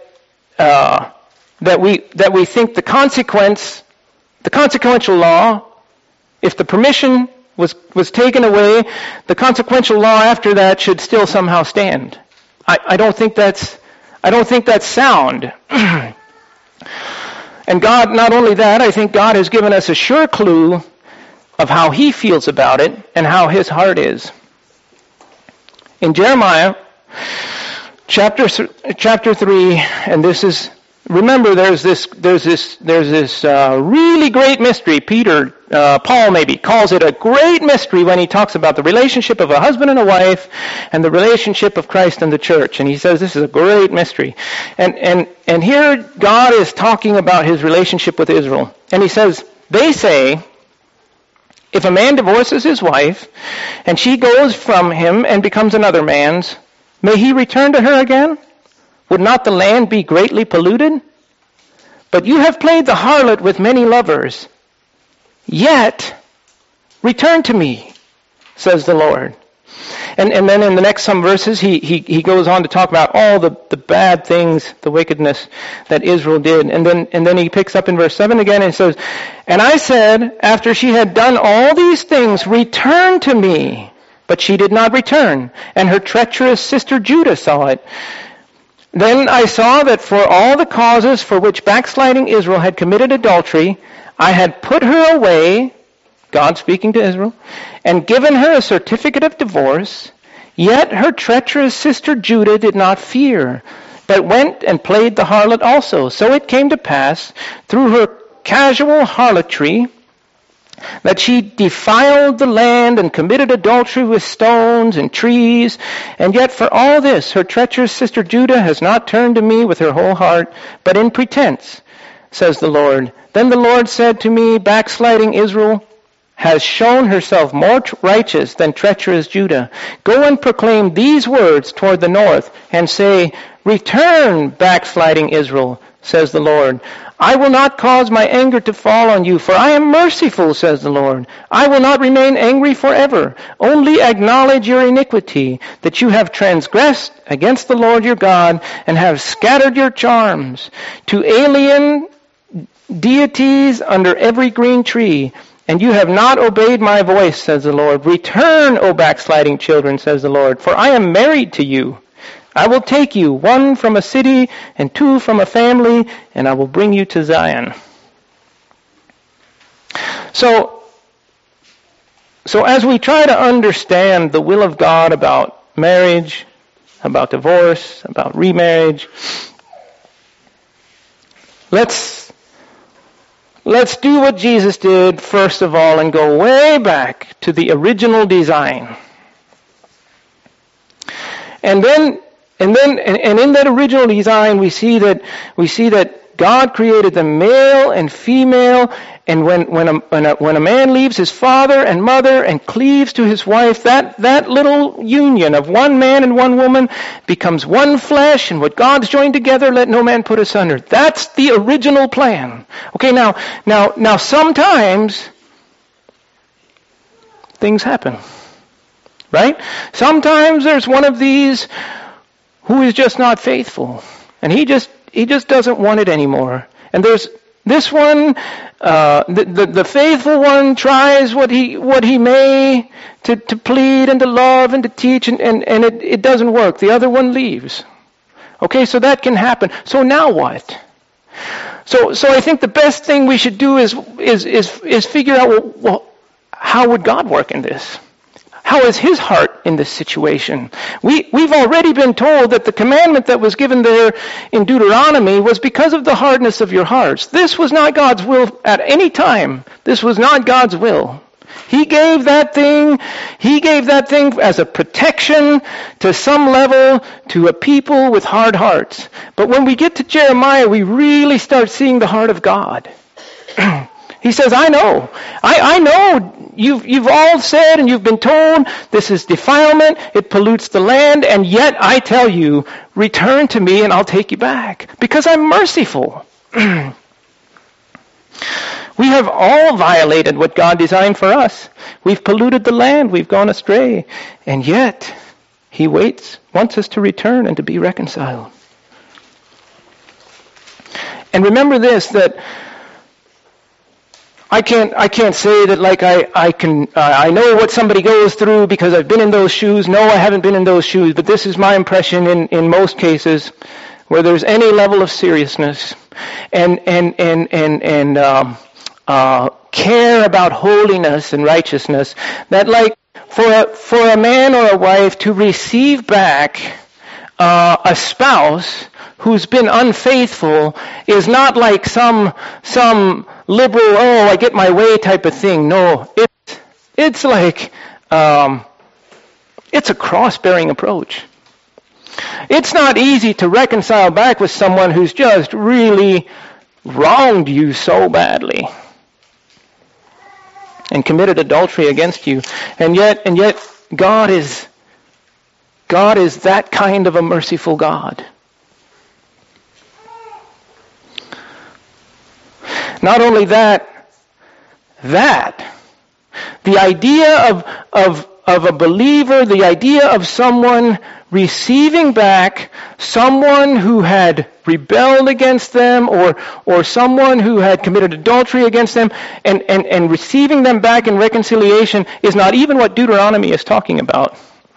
we think the consequential law, if the permission was taken away, the consequential law after that should still somehow stand? I don't think that's sound. And God, not only that, I think God has given us a sure clue of how He feels about it and how His heart is. In Jeremiah chapter 3, and this is, remember, there's this really great mystery. Paul maybe calls it a great mystery when he talks about the relationship of a husband and a wife and the relationship of Christ and the church. And he says this is a great mystery. And here God is talking about His relationship with Israel. And He says, they say, if a man divorces his wife and she goes from him and becomes another man's, may he return to her again? Would not the land be greatly polluted? But you have played the harlot with many lovers. Yet, return to me, says the Lord. And then in the next some verses, he goes on to talk about all the bad things, the wickedness that Israel did. And then he picks up in verse 7 again and says, and I said, after she had done all these things, return to me. But she did not return, and her treacherous sister Judah saw it. Then I saw that for all the causes for which backsliding Israel had committed adultery, I had put her away, God speaking to Israel, and given her a certificate of divorce. Yet her treacherous sister Judah did not fear, but went and played the harlot also. So it came to pass, through her casual harlotry, that she defiled the land and committed adultery with stones and trees. And yet for all this, her treacherous sister Judah has not turned to me with her whole heart, but in pretense, says the Lord. Then the Lord said to me, backsliding Israel has shown herself more righteous than treacherous Judah. Go and proclaim these words toward the north, and say, return, backsliding Israel, says the Lord. I will not cause my anger to fall on you, for I am merciful, says the Lord. I will not remain angry forever. Only acknowledge your iniquity, that you have transgressed against the Lord your God, and have scattered your charms to alien deities under every green tree. And you have not obeyed my voice, says the Lord. Return, O backsliding children, says the Lord, for I am married to you. I will take you, one from a city and two from a family, and I will bring you to Zion. So as we try to understand the will of God about marriage, about divorce, about remarriage, let's do what Jesus did first of all and go way back to the original design. And in that original design, we see that God created them male and female, and when a man leaves his father and mother and cleaves to his wife, that little union of one man and one woman becomes one flesh, and what God's joined together, let no man put asunder. That's the original plan. Okay, now sometimes things happen. right? Sometimes there's one of these who is just not faithful, and he just doesn't want it anymore. And there's this one, the faithful one tries what he may to plead and to love and to teach, and it doesn't work. The other one leaves. Okay, so that can happen. So now what? So I think the best thing we should do is figure out, well, how would God work in this? How is his heart in this situation? We've already been told that the commandment that was given there in Deuteronomy was because of the hardness of your hearts. This was not God's will at any time. This was not God's will. He gave that thing as a protection to some level to a people with hard hearts. But when we get to Jeremiah, we really start seeing the heart of God. He says, I know. I know you've all said and you've been told this is defilement, it pollutes the land, and yet I tell you, return to me and I'll take you back. Because I'm merciful. We have all violated what God designed for us. We've polluted the land, we've gone astray, and yet he wants us to return and to be reconciled. And remember this, that I can't say that like I know what somebody goes through because I've been in those shoes. No, I haven't been in those shoes, but this is my impression in most cases where there's any level of seriousness and care about holiness and righteousness, that like for a man or a wife to receive back a spouse who's been unfaithful is not like some liberal, oh, I get my way type of thing. No, it's like it's a cross-bearing approach. It's not easy to reconcile back with someone who's just really wronged you so badly and committed adultery against you. And yet God is that kind of a merciful God. Not only that, the idea of a believer, the idea of someone receiving back someone who had rebelled against them or someone who had committed adultery against them and receiving them back in reconciliation is not even what Deuteronomy is talking about.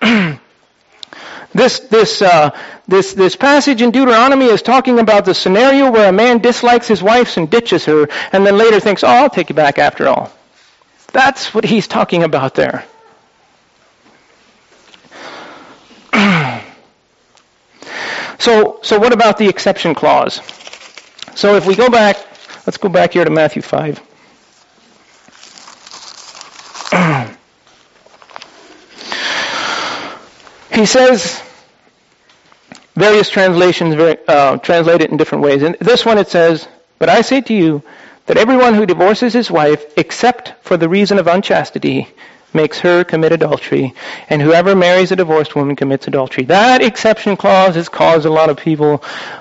This passage in Deuteronomy is talking about the scenario where a man dislikes his wife and ditches her and then later thinks, oh, I'll take you back after all. That's what he's talking about there. So what about the exception clause? So if we go back, let's go back here to Matthew 5. He says, various translations translate it in different ways. In this one it says, but I say to you that everyone who divorces his wife, except for the reason of unchastity, makes her commit adultery, and whoever marries a divorced woman commits adultery. That exception clause has caused lots of people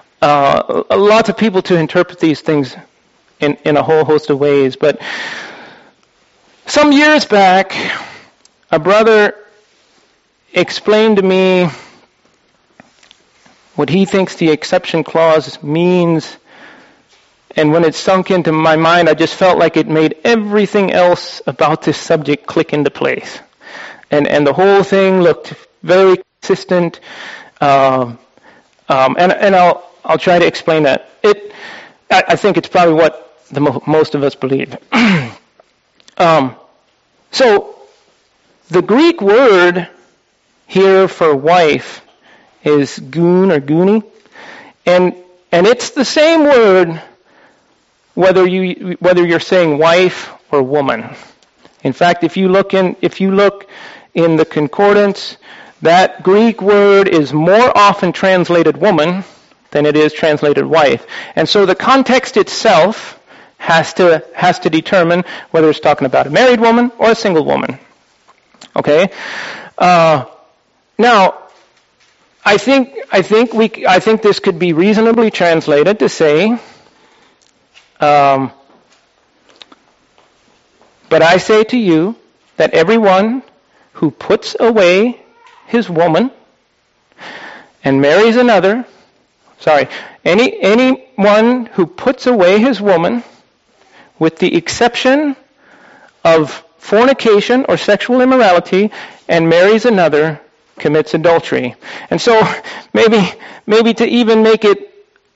to interpret these things in a whole host of ways. But some years back, a brother explained to me what he thinks the exception clause means. And when it sunk into my mind, I just felt like it made everything else about this subject click into place. And the whole thing looked very consistent. And I'll try to explain that. I think it's probably what most of us believe. So the Greek word here for wife is goon or goonie. And it's the same word whether you're saying wife or woman. In fact, if you look in the concordance, that Greek word is more often translated woman than it is translated wife. And so the context itself has to determine whether it's talking about a married woman or a single woman. Okay? Now, I think this could be reasonably translated to say, but I say to you that everyone who puts away his woman and marries another, anyone who puts away his woman, with the exception of fornication or sexual immorality, and marries another, commits adultery. And so maybe to even make it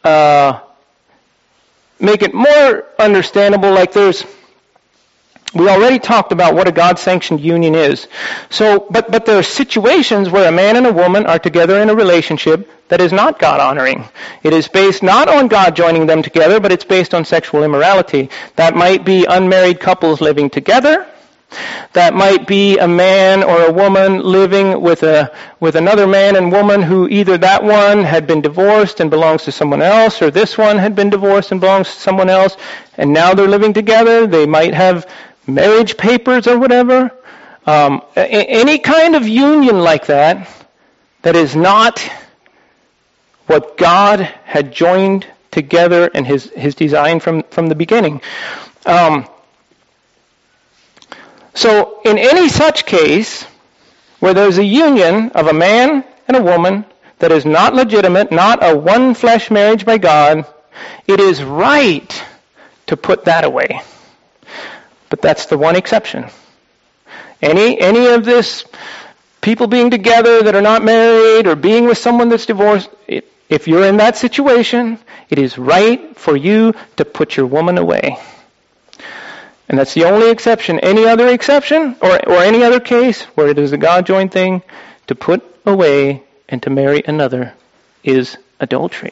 more understandable, like we already talked about what a God-sanctioned union is. So, but there are situations where a man and a woman are together in a relationship that is not God-honoring. It is based not on God joining them together, but it's based on sexual immorality. That might be unmarried couples living together. That might be a man or a woman living with another man and woman who either that one had been divorced and belongs to someone else, or this one had been divorced and belongs to someone else, and now they're living together. They might have marriage papers or whatever. Any kind of union like that is not what God had joined together in his design from the beginning. So in any such case, where there's a union of a man and a woman that is not legitimate, not a one-flesh marriage by God, it is right to put that away. But that's the one exception. Any of this, people being together that are not married or being with someone that's divorced, if you're in that situation, it is right for you to put your woman away. And that's the only exception. Any other exception or any other case where it is a God-joined thing, to put away and to marry another is adultery.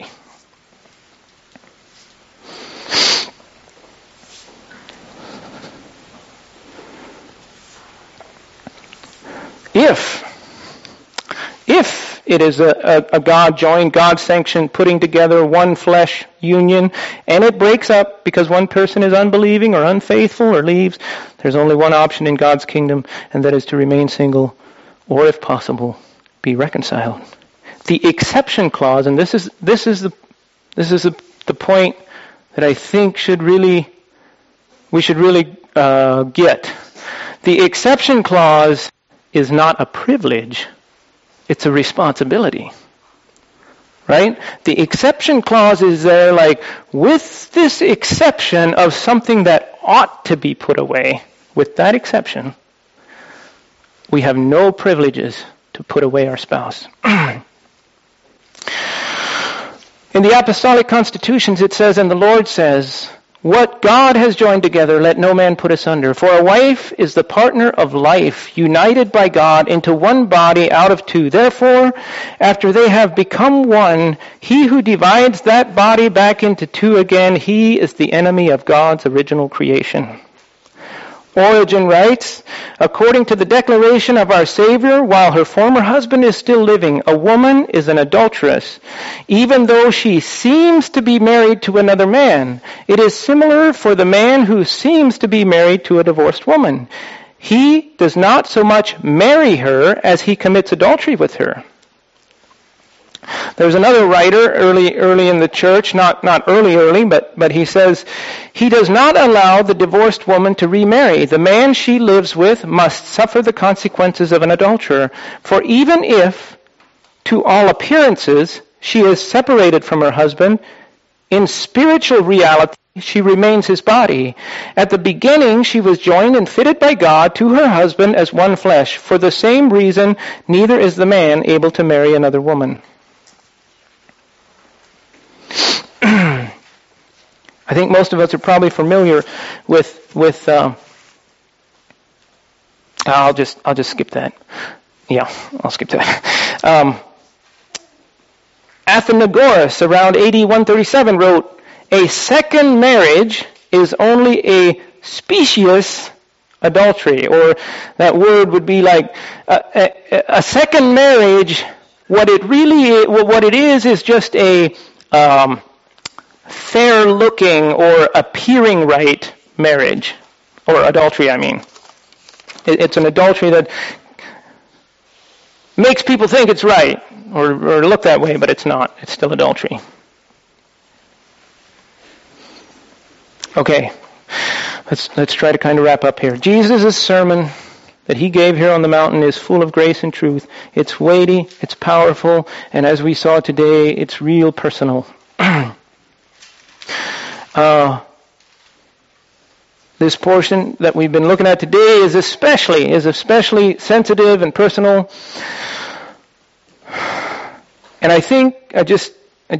If it is a God-joined, God-sanctioned, putting together one flesh union, and it breaks up because one person is unbelieving or unfaithful or leaves, there's only one option in God's kingdom, and that is to remain single, or if possible, be reconciled. The exception clause, and this is the point that I think we should really get. The exception clause is not a privilege. It's a responsibility, right? The exception clause is there like, with this exception of something that ought to be put away, with that exception, we have no privileges to put away our spouse. In the Apostolic Constitutions it says, and the Lord says, what God has joined together, let no man put asunder. For a wife is the partner of life, united by God into one body out of two. Therefore, after they have become one, he who divides that body back into two again, he is the enemy of God's original creation. Origen writes, according to the declaration of our Savior, while her former husband is still living, a woman is an adulteress, even though she seems to be married to another man. It is similar for the man who seems to be married to a divorced woman. He does not so much marry her as he commits adultery with her. There's another writer early in the church, not early, but he says, he does not allow the divorced woman to remarry. The man she lives with must suffer the consequences of an adulterer. For even if, to all appearances, she is separated from her husband, in spiritual reality, she remains his body. At the beginning, she was joined and fitted by God to her husband as one flesh. For the same reason, neither is the man able to marry another woman. I think most of us are probably familiar with I'll just skip that. Yeah, I'll skip that. Athenagoras, around AD 137, wrote, a second marriage is only a specious adultery, or that word would be like a second marriage. What it is just a fair-looking or appearing right marriage, or adultery, I mean. It's an adultery that makes people think it's right, or look that way, but it's not. It's still adultery. Okay, let's try to kind of wrap up here. Jesus' sermon that he gave here on the mountain is full of grace and truth. It's weighty, it's powerful, and as we saw today, it's real personal. This portion that we've been looking at today is especially sensitive and personal. And I think I just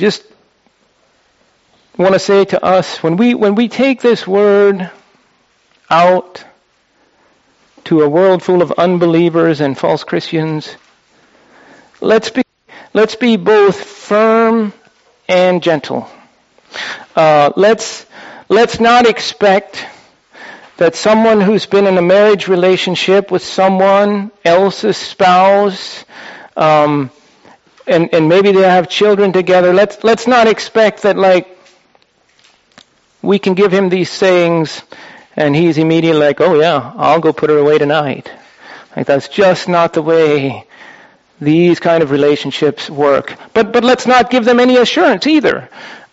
want to say to us, when we take this word out to a world full of unbelievers and false Christians, let's be both firm and gentle. Let's not expect that someone who's been in a marriage relationship with someone else's spouse, and maybe they have children together, let's not expect that, like, we can give him these sayings and he's immediately like, oh yeah, I'll go put her away tonight. Like, that's just not the way these kind of relationships work. But let's not give them any assurance either.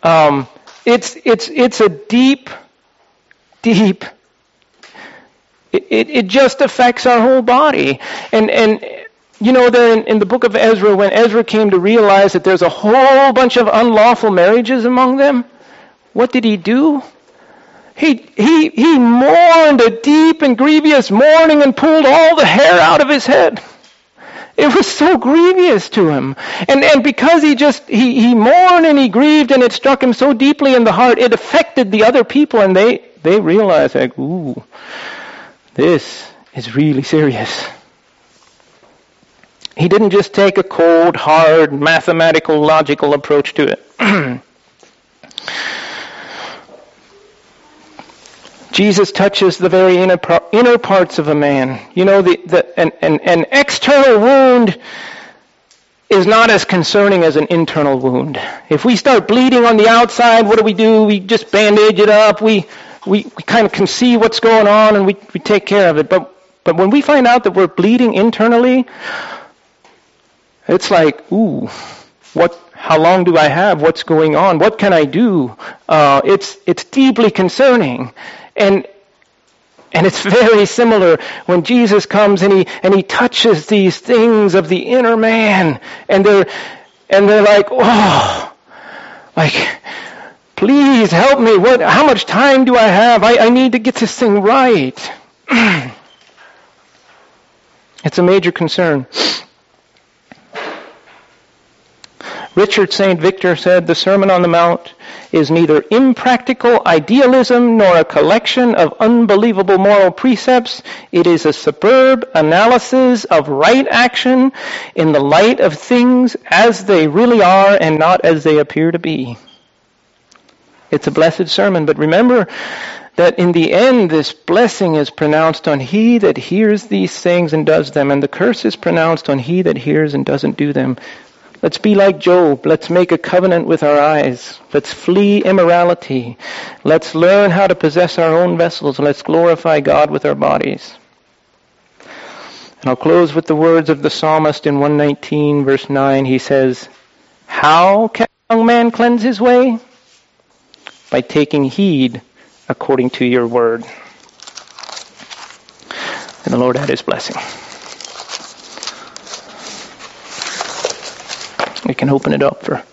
It's a deep, it just affects our whole body. And you know, there in the book of Ezra, when Ezra came to realize that there's a whole bunch of unlawful marriages among them, what did he do? He mourned a deep and grievous mourning and pulled all the hair out of his head. It was so grievous to him. And because he mourned and he grieved, and it struck him so deeply in the heart, it affected the other people, and they realized, like, ooh, this is really serious. He didn't just take a cold, hard, mathematical, logical approach to it. Jesus touches the very inner parts of a man. You know, an external wound is not as concerning as an internal wound. If we start bleeding on the outside, what do? We just bandage it up. We kind of can see what's going on, and we take care of it. But when we find out that we're bleeding internally, it's like, ooh, how long do I have? What's going on? What can I do? It's deeply concerning. And it's very similar when Jesus comes and he touches these things of the inner man, and they're like, oh, like, please help me. How much time do I have? I need to get this thing right. It's a major concern. Richard St. Victor said, the Sermon on the Mount is neither impractical idealism nor a collection of unbelievable moral precepts. It is a superb analysis of right action in the light of things as they really are and not as they appear to be. It's a blessed sermon, but remember that in the end this blessing is pronounced on he that hears these things and does them, and the curse is pronounced on he that hears and doesn't do them. Let's be like Job. Let's make a covenant with our eyes. Let's flee immorality. Let's learn how to possess our own vessels. Let's glorify God with our bodies. And I'll close with the words of the psalmist in 119 verse 9. He says, how can a young man cleanse his way? By taking heed according to your word. And the Lord add his blessing. We can open it up for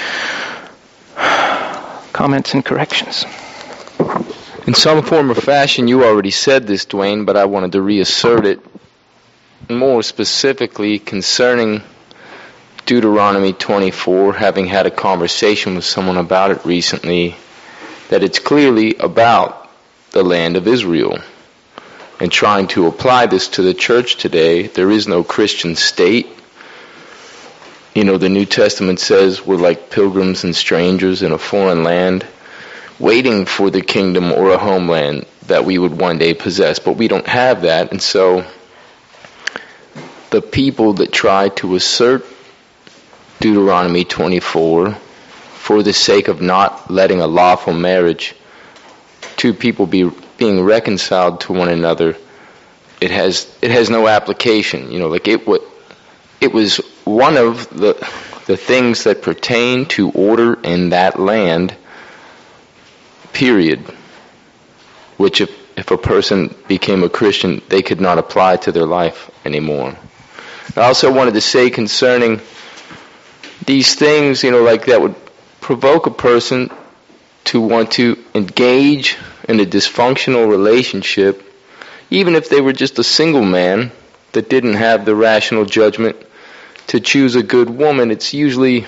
comments and corrections. In some form or fashion, you already said this, Dwayne, but I wanted to reassert it more specifically concerning Deuteronomy 24, having had a conversation with someone about it recently, that it's clearly about the land of Israel. And trying to apply this to the church today, there is no Christian state. You know, the New Testament says we're like pilgrims and strangers in a foreign land, waiting for the kingdom or a homeland that we would one day possess. But we don't have that, and so the people that try to assert Deuteronomy 24 for the sake of not letting a lawful marriage, two people being reconciled to one another, it has no application. You know, like it was one of the things that pertain to order in that land, period. Which if a person became a Christian, they could not apply to their life anymore. I also wanted to say concerning these things, like that would provoke a person to want to engage in a dysfunctional relationship, even if they were just a single man that didn't have the rational judgment to choose a good woman. It's usually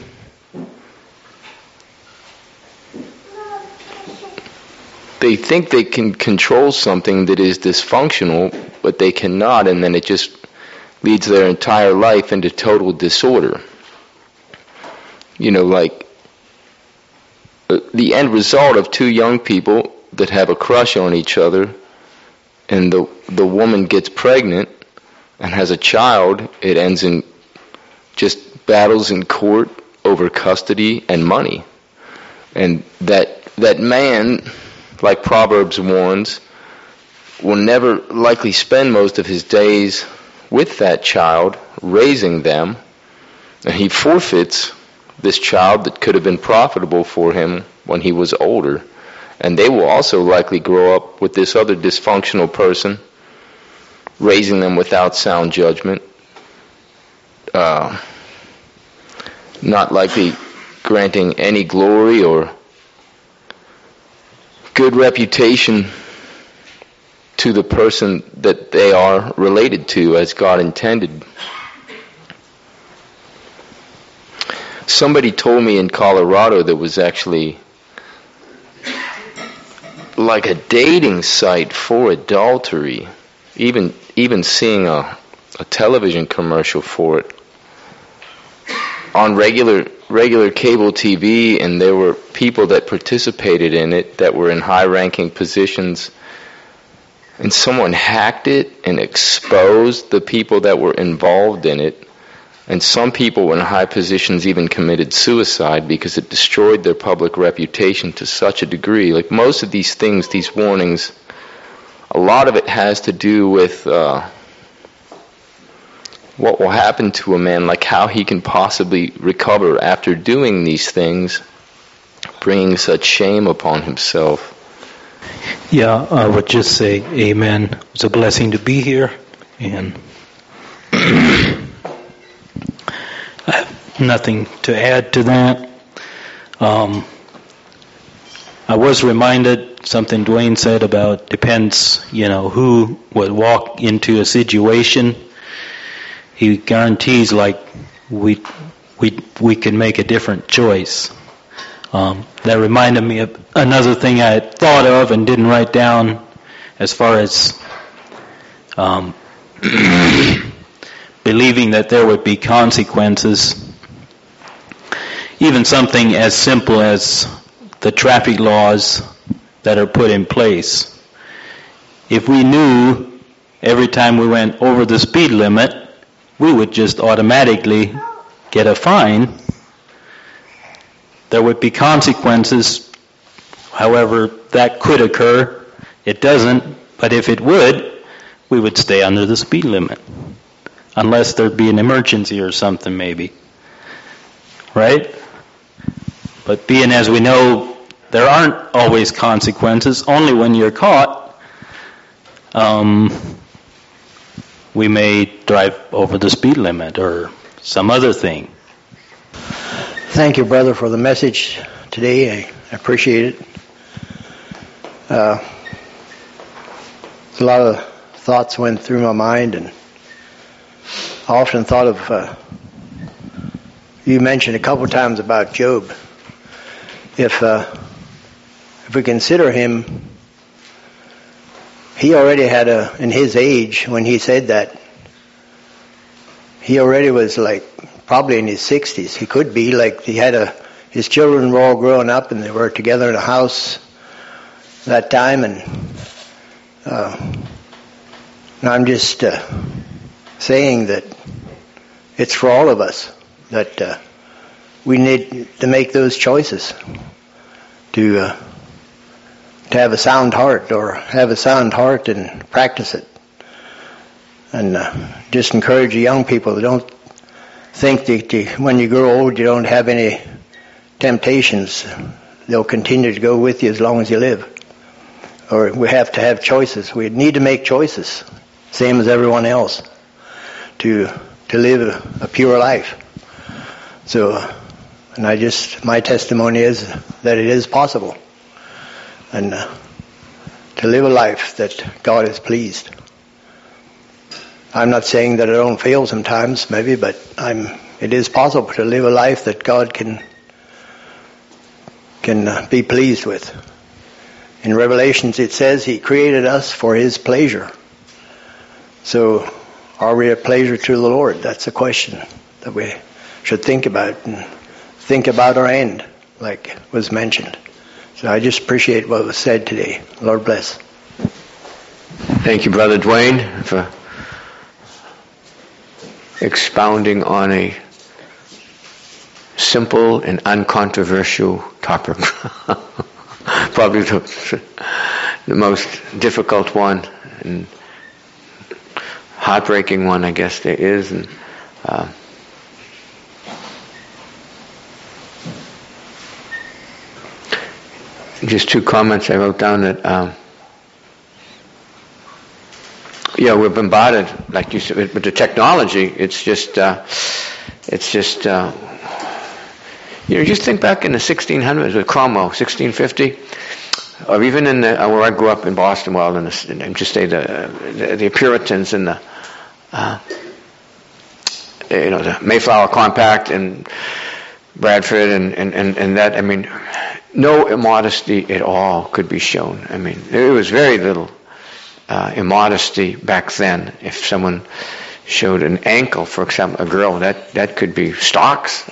they think they can control something that is dysfunctional, but they cannot, and then it just leads their entire life into total disorder. Like the end result of two young people that have a crush on each other, and the woman gets pregnant and has a child, it ends in just battles in court over custody and money. And that man, like Proverbs warns, will never likely spend most of his days with that child, raising them, and he forfeits this child that could have been profitable for him when he was older. And they will also likely grow up with this other dysfunctional person, raising them without sound judgment, not likely granting any glory or good reputation to the person that they are related to as God intended. Somebody told me in Colorado there was actually like a dating site for adultery, even seeing a television commercial for it on regular cable TV, and there were people that participated in it that were in high-ranking positions, and someone hacked it and exposed the people that were involved in it, and some people in high positions even committed suicide because it destroyed their public reputation to such a degree. Like most of these things, these warnings, a lot of it has to do with what will happen to a man, like how he can possibly recover after doing these things, bringing such shame upon himself. Yeah, I would just say amen. It's a blessing to be here, and I have nothing to add to that. I was reminded something Dwayne said about depends, who would walk into a situation. He guarantees like we can make a different choice. That reminded me of another thing I had thought of and didn't write down as far as believing that there would be consequences. Even something as simple as the traffic laws that are put in place. If we knew every time we went over the speed limit, we would just automatically get a fine. There would be consequences. However, that could occur. It doesn't, but if it would, we would stay under the speed limit. Unless there'd be an emergency or something maybe. Right? But being as we know, there aren't always consequences, only when you're caught, we may drive over the speed limit or some other thing. Thank you, brother, for the message today. I appreciate it. A lot of thoughts went through my mind, and I often thought of, you mentioned a couple times about Job. If we consider him, he already had in his age, when he said that, he already was like probably in his 60s. He could be like he had his children were all growing up and they were together in a house that time. And I'm just saying that it's for all of us that we need to make those choices to have a sound heart, or have a sound heart and practice it. And just encourage the young people that don't think that when you grow old you don't have any temptations. They'll continue to go with you as long as you live. or we have to have choices. We need to make choices, same as everyone else, to live a pure life. So, and my testimony is that it is possible, and to live a life that God is pleased. I'm not saying that I don't fail sometimes, maybe, but it is possible to live a life that God can be pleased with. In Revelations it says He created us for His pleasure. So, are we a pleasure to the Lord? That's a question that we should think about, and think about our end, like was mentioned. So I just appreciate what was said today. Lord bless. Thank you, Brother Dwayne, for expounding on a simple and uncontroversial topic. Probably the most difficult one and heartbreaking one, I guess there is. And just two comments I wrote down that we're bombarded, like you said, with the technology. It's just just think back in the 1600s with Cromwell, 1650, or even in where I grew up in Boston, just say the Puritans and the Mayflower Compact and Bradford and that. I mean, no immodesty at all could be shown. I mean, there was very little immodesty back then. If someone showed an ankle, for example, a girl, that could be stocks.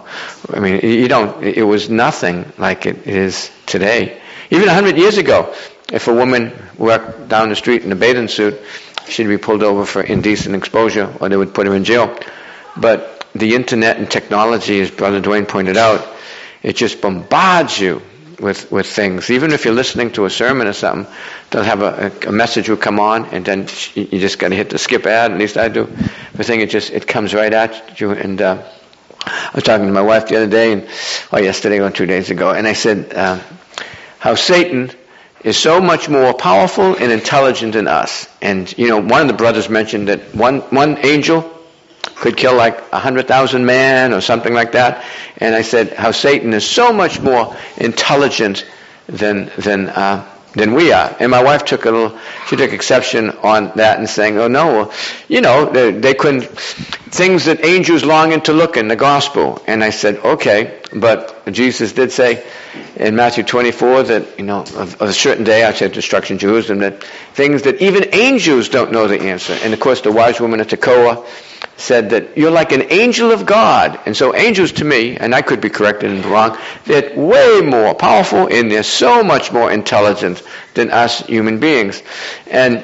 It was nothing like it is today. Even 100 years ago, if a woman walked down the street in a bathing suit, she'd be pulled over for indecent exposure, or they would put her in jail. But the internet and technology, as Brother Dwayne pointed out, it just bombards you with things. Even if you're listening to a sermon or something, they'll have a message will come on, and then you just got to hit the skip ad. At least I do. The thing, it comes right at you. And I was talking to my wife the other day, yesterday or 2 days ago, and I said how Satan is so much more powerful and intelligent than us. And one of the brothers mentioned that one angel could kill like 100,000 men or something like that. And I said how Satan is so much more intelligent than we are. And my wife took exception on that and saying, oh no, they couldn't, things that angels long to look in the gospel. And I said, okay, but Jesus did say in Matthew 24 that, of a certain day outside destruction of Jerusalem, that things that even angels don't know the answer. And of course the wise woman at Tekoa said that you're like an angel of God. And so angels to me, and I could be corrected and wrong, they're way more powerful and they're so much more intelligent than us human beings. And,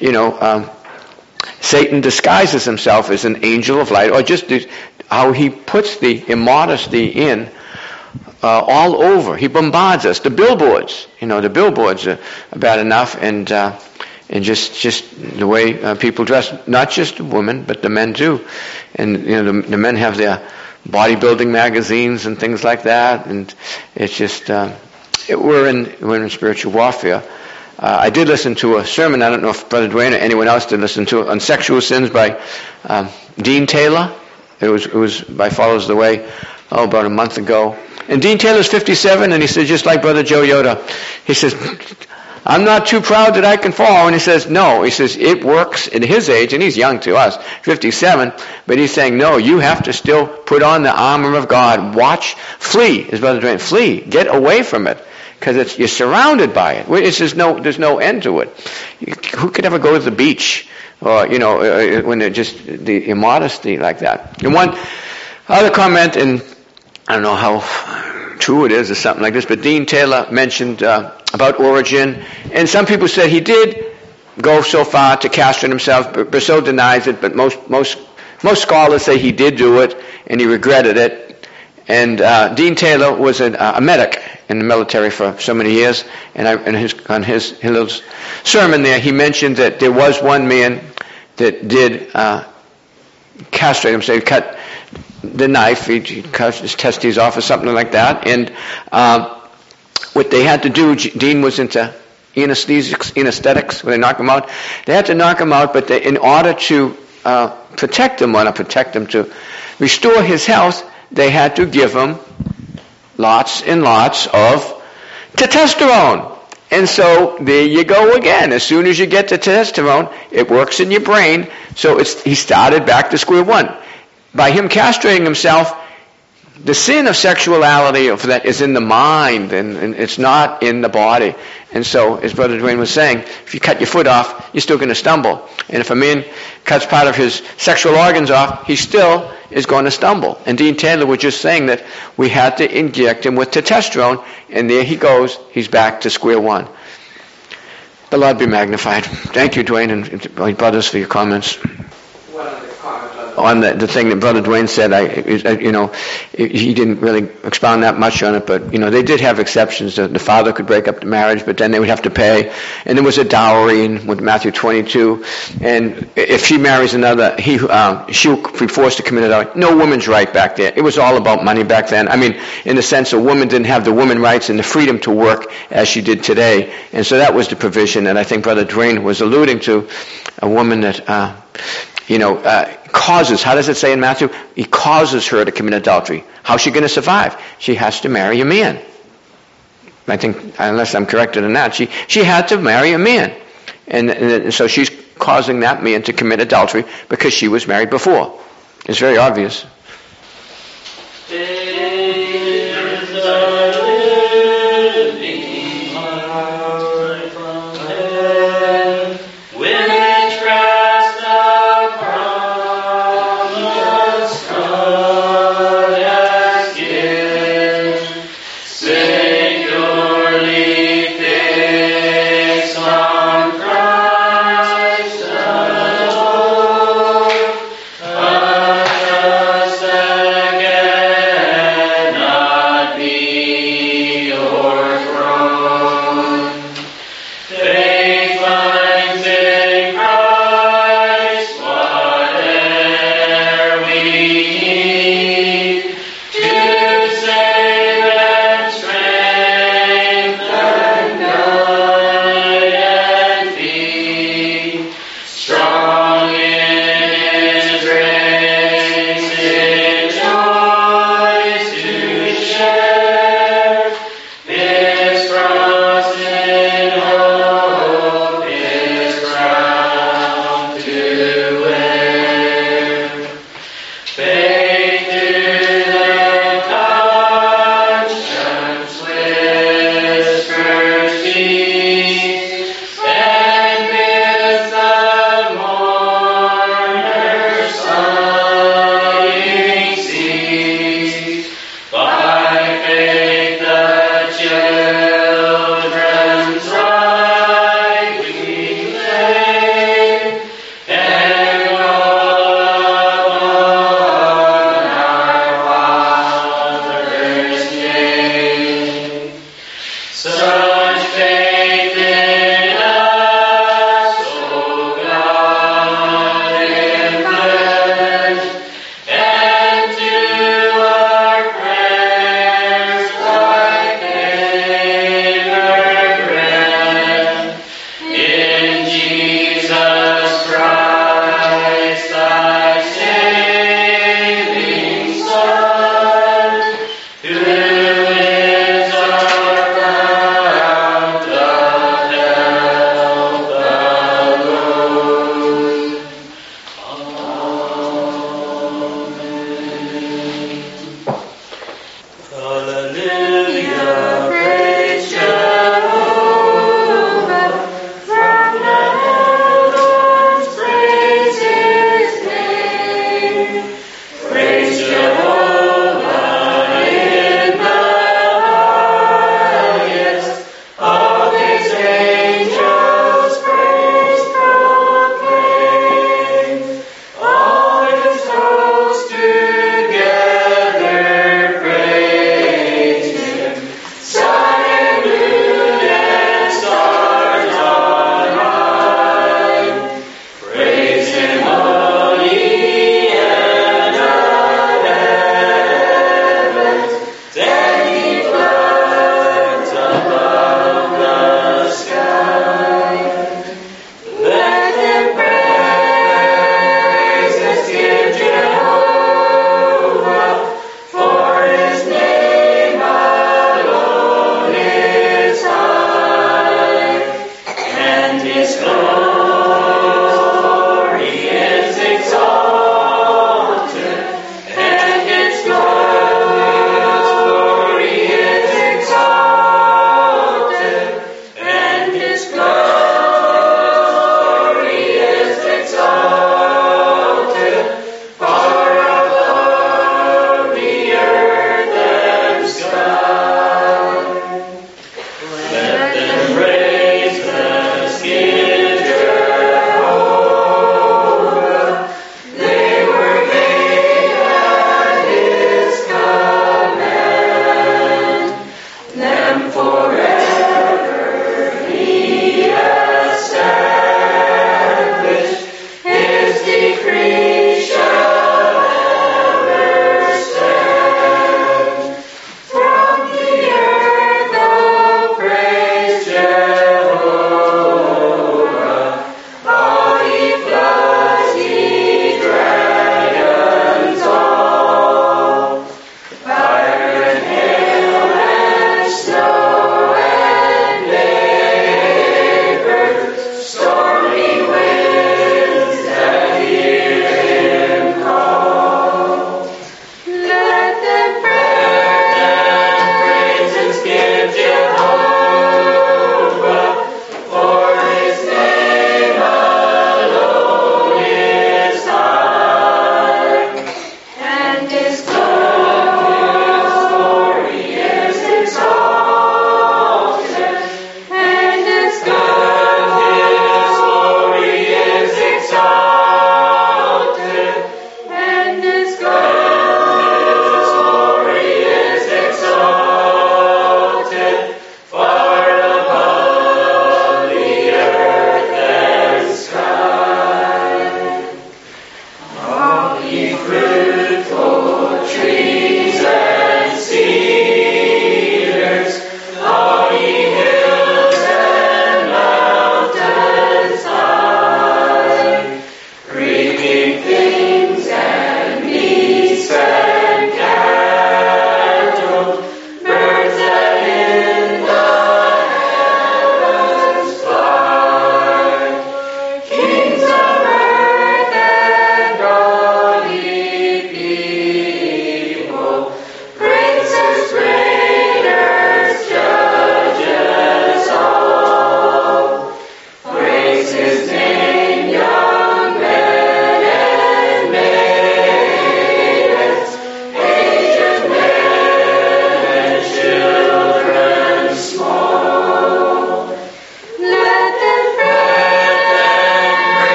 Satan disguises himself as an angel of light, or just how he puts the immodesty in all over. He bombards us. The billboards are bad enough, and just the way people dress, not just the women, but the men too. And the men have their bodybuilding magazines and things like that, and it's just we're in spiritual warfare. I did listen to a sermon, I don't know if Brother Dwayne or anyone else did listen to it, on sexual sins by Dean Taylor. It was by Follows the Way, about a month ago. And Dean Taylor's 57, and he said, just like Brother Joe Yoda, he says, I'm not too proud that I can fall. And he says, no. He says, it works at his age, and he's young to us, 57, but he's saying, no, you have to still put on the armor of God. Watch, flee, as Brother Dwayne, flee, get away from it, because you're surrounded by it. There's no end to it. Who could ever go to the beach, or, when they're just the immodesty like that? And one other comment, and I don't know how true it is or something like this, but Dean Taylor mentioned about Origen, and some people said he did go so far to castrate himself. Brisseau denies it, but most scholars say he did do it, and he regretted it. And Dean Taylor was a medic in the military for so many years, and on his little sermon there, he mentioned that there was one man that did castrate himself. He cut the knife, he cut his testes off or something like that, and what they had to do, Dean was into anesthetics, when they knock him out. They had to knock him out, but in order to to restore his health, they had to give him lots and lots of testosterone. And so there you go again. As soon as you get the testosterone, it works in your brain. So he started back to square one. By him castrating himself, the sin of sexuality is in the mind, and it's not in the body. And so, as Brother Dwayne was saying, if you cut your foot off, you're still going to stumble. And if a man cuts part of his sexual organs off, he still is going to stumble. And Dean Taylor was just saying that we had to inject him with testosterone, and there he goes. He's back to square one. The Lord be magnified. Thank you, Dwayne, and my brothers, for your comments. On the thing that Brother Dwayne said, he didn't really expound that much on it, but, they did have exceptions. The father could break up the marriage, but then they would have to pay. And there was a dowry with Matthew 22. And if she marries another, she will be forced to commit adultery. No woman's right back there. It was all about money back then. I mean, in the sense a woman didn't have the woman rights and the freedom to work as she did today. And so that was the provision. And I think Brother Dwayne was alluding to a woman that, causes, how does it say in Matthew? He causes her to commit adultery. How's she going to survive? She has to marry a man. I think, unless I'm corrected in that, she had to marry a man. And so she's causing that man to commit adultery because she was married before. It's very obvious.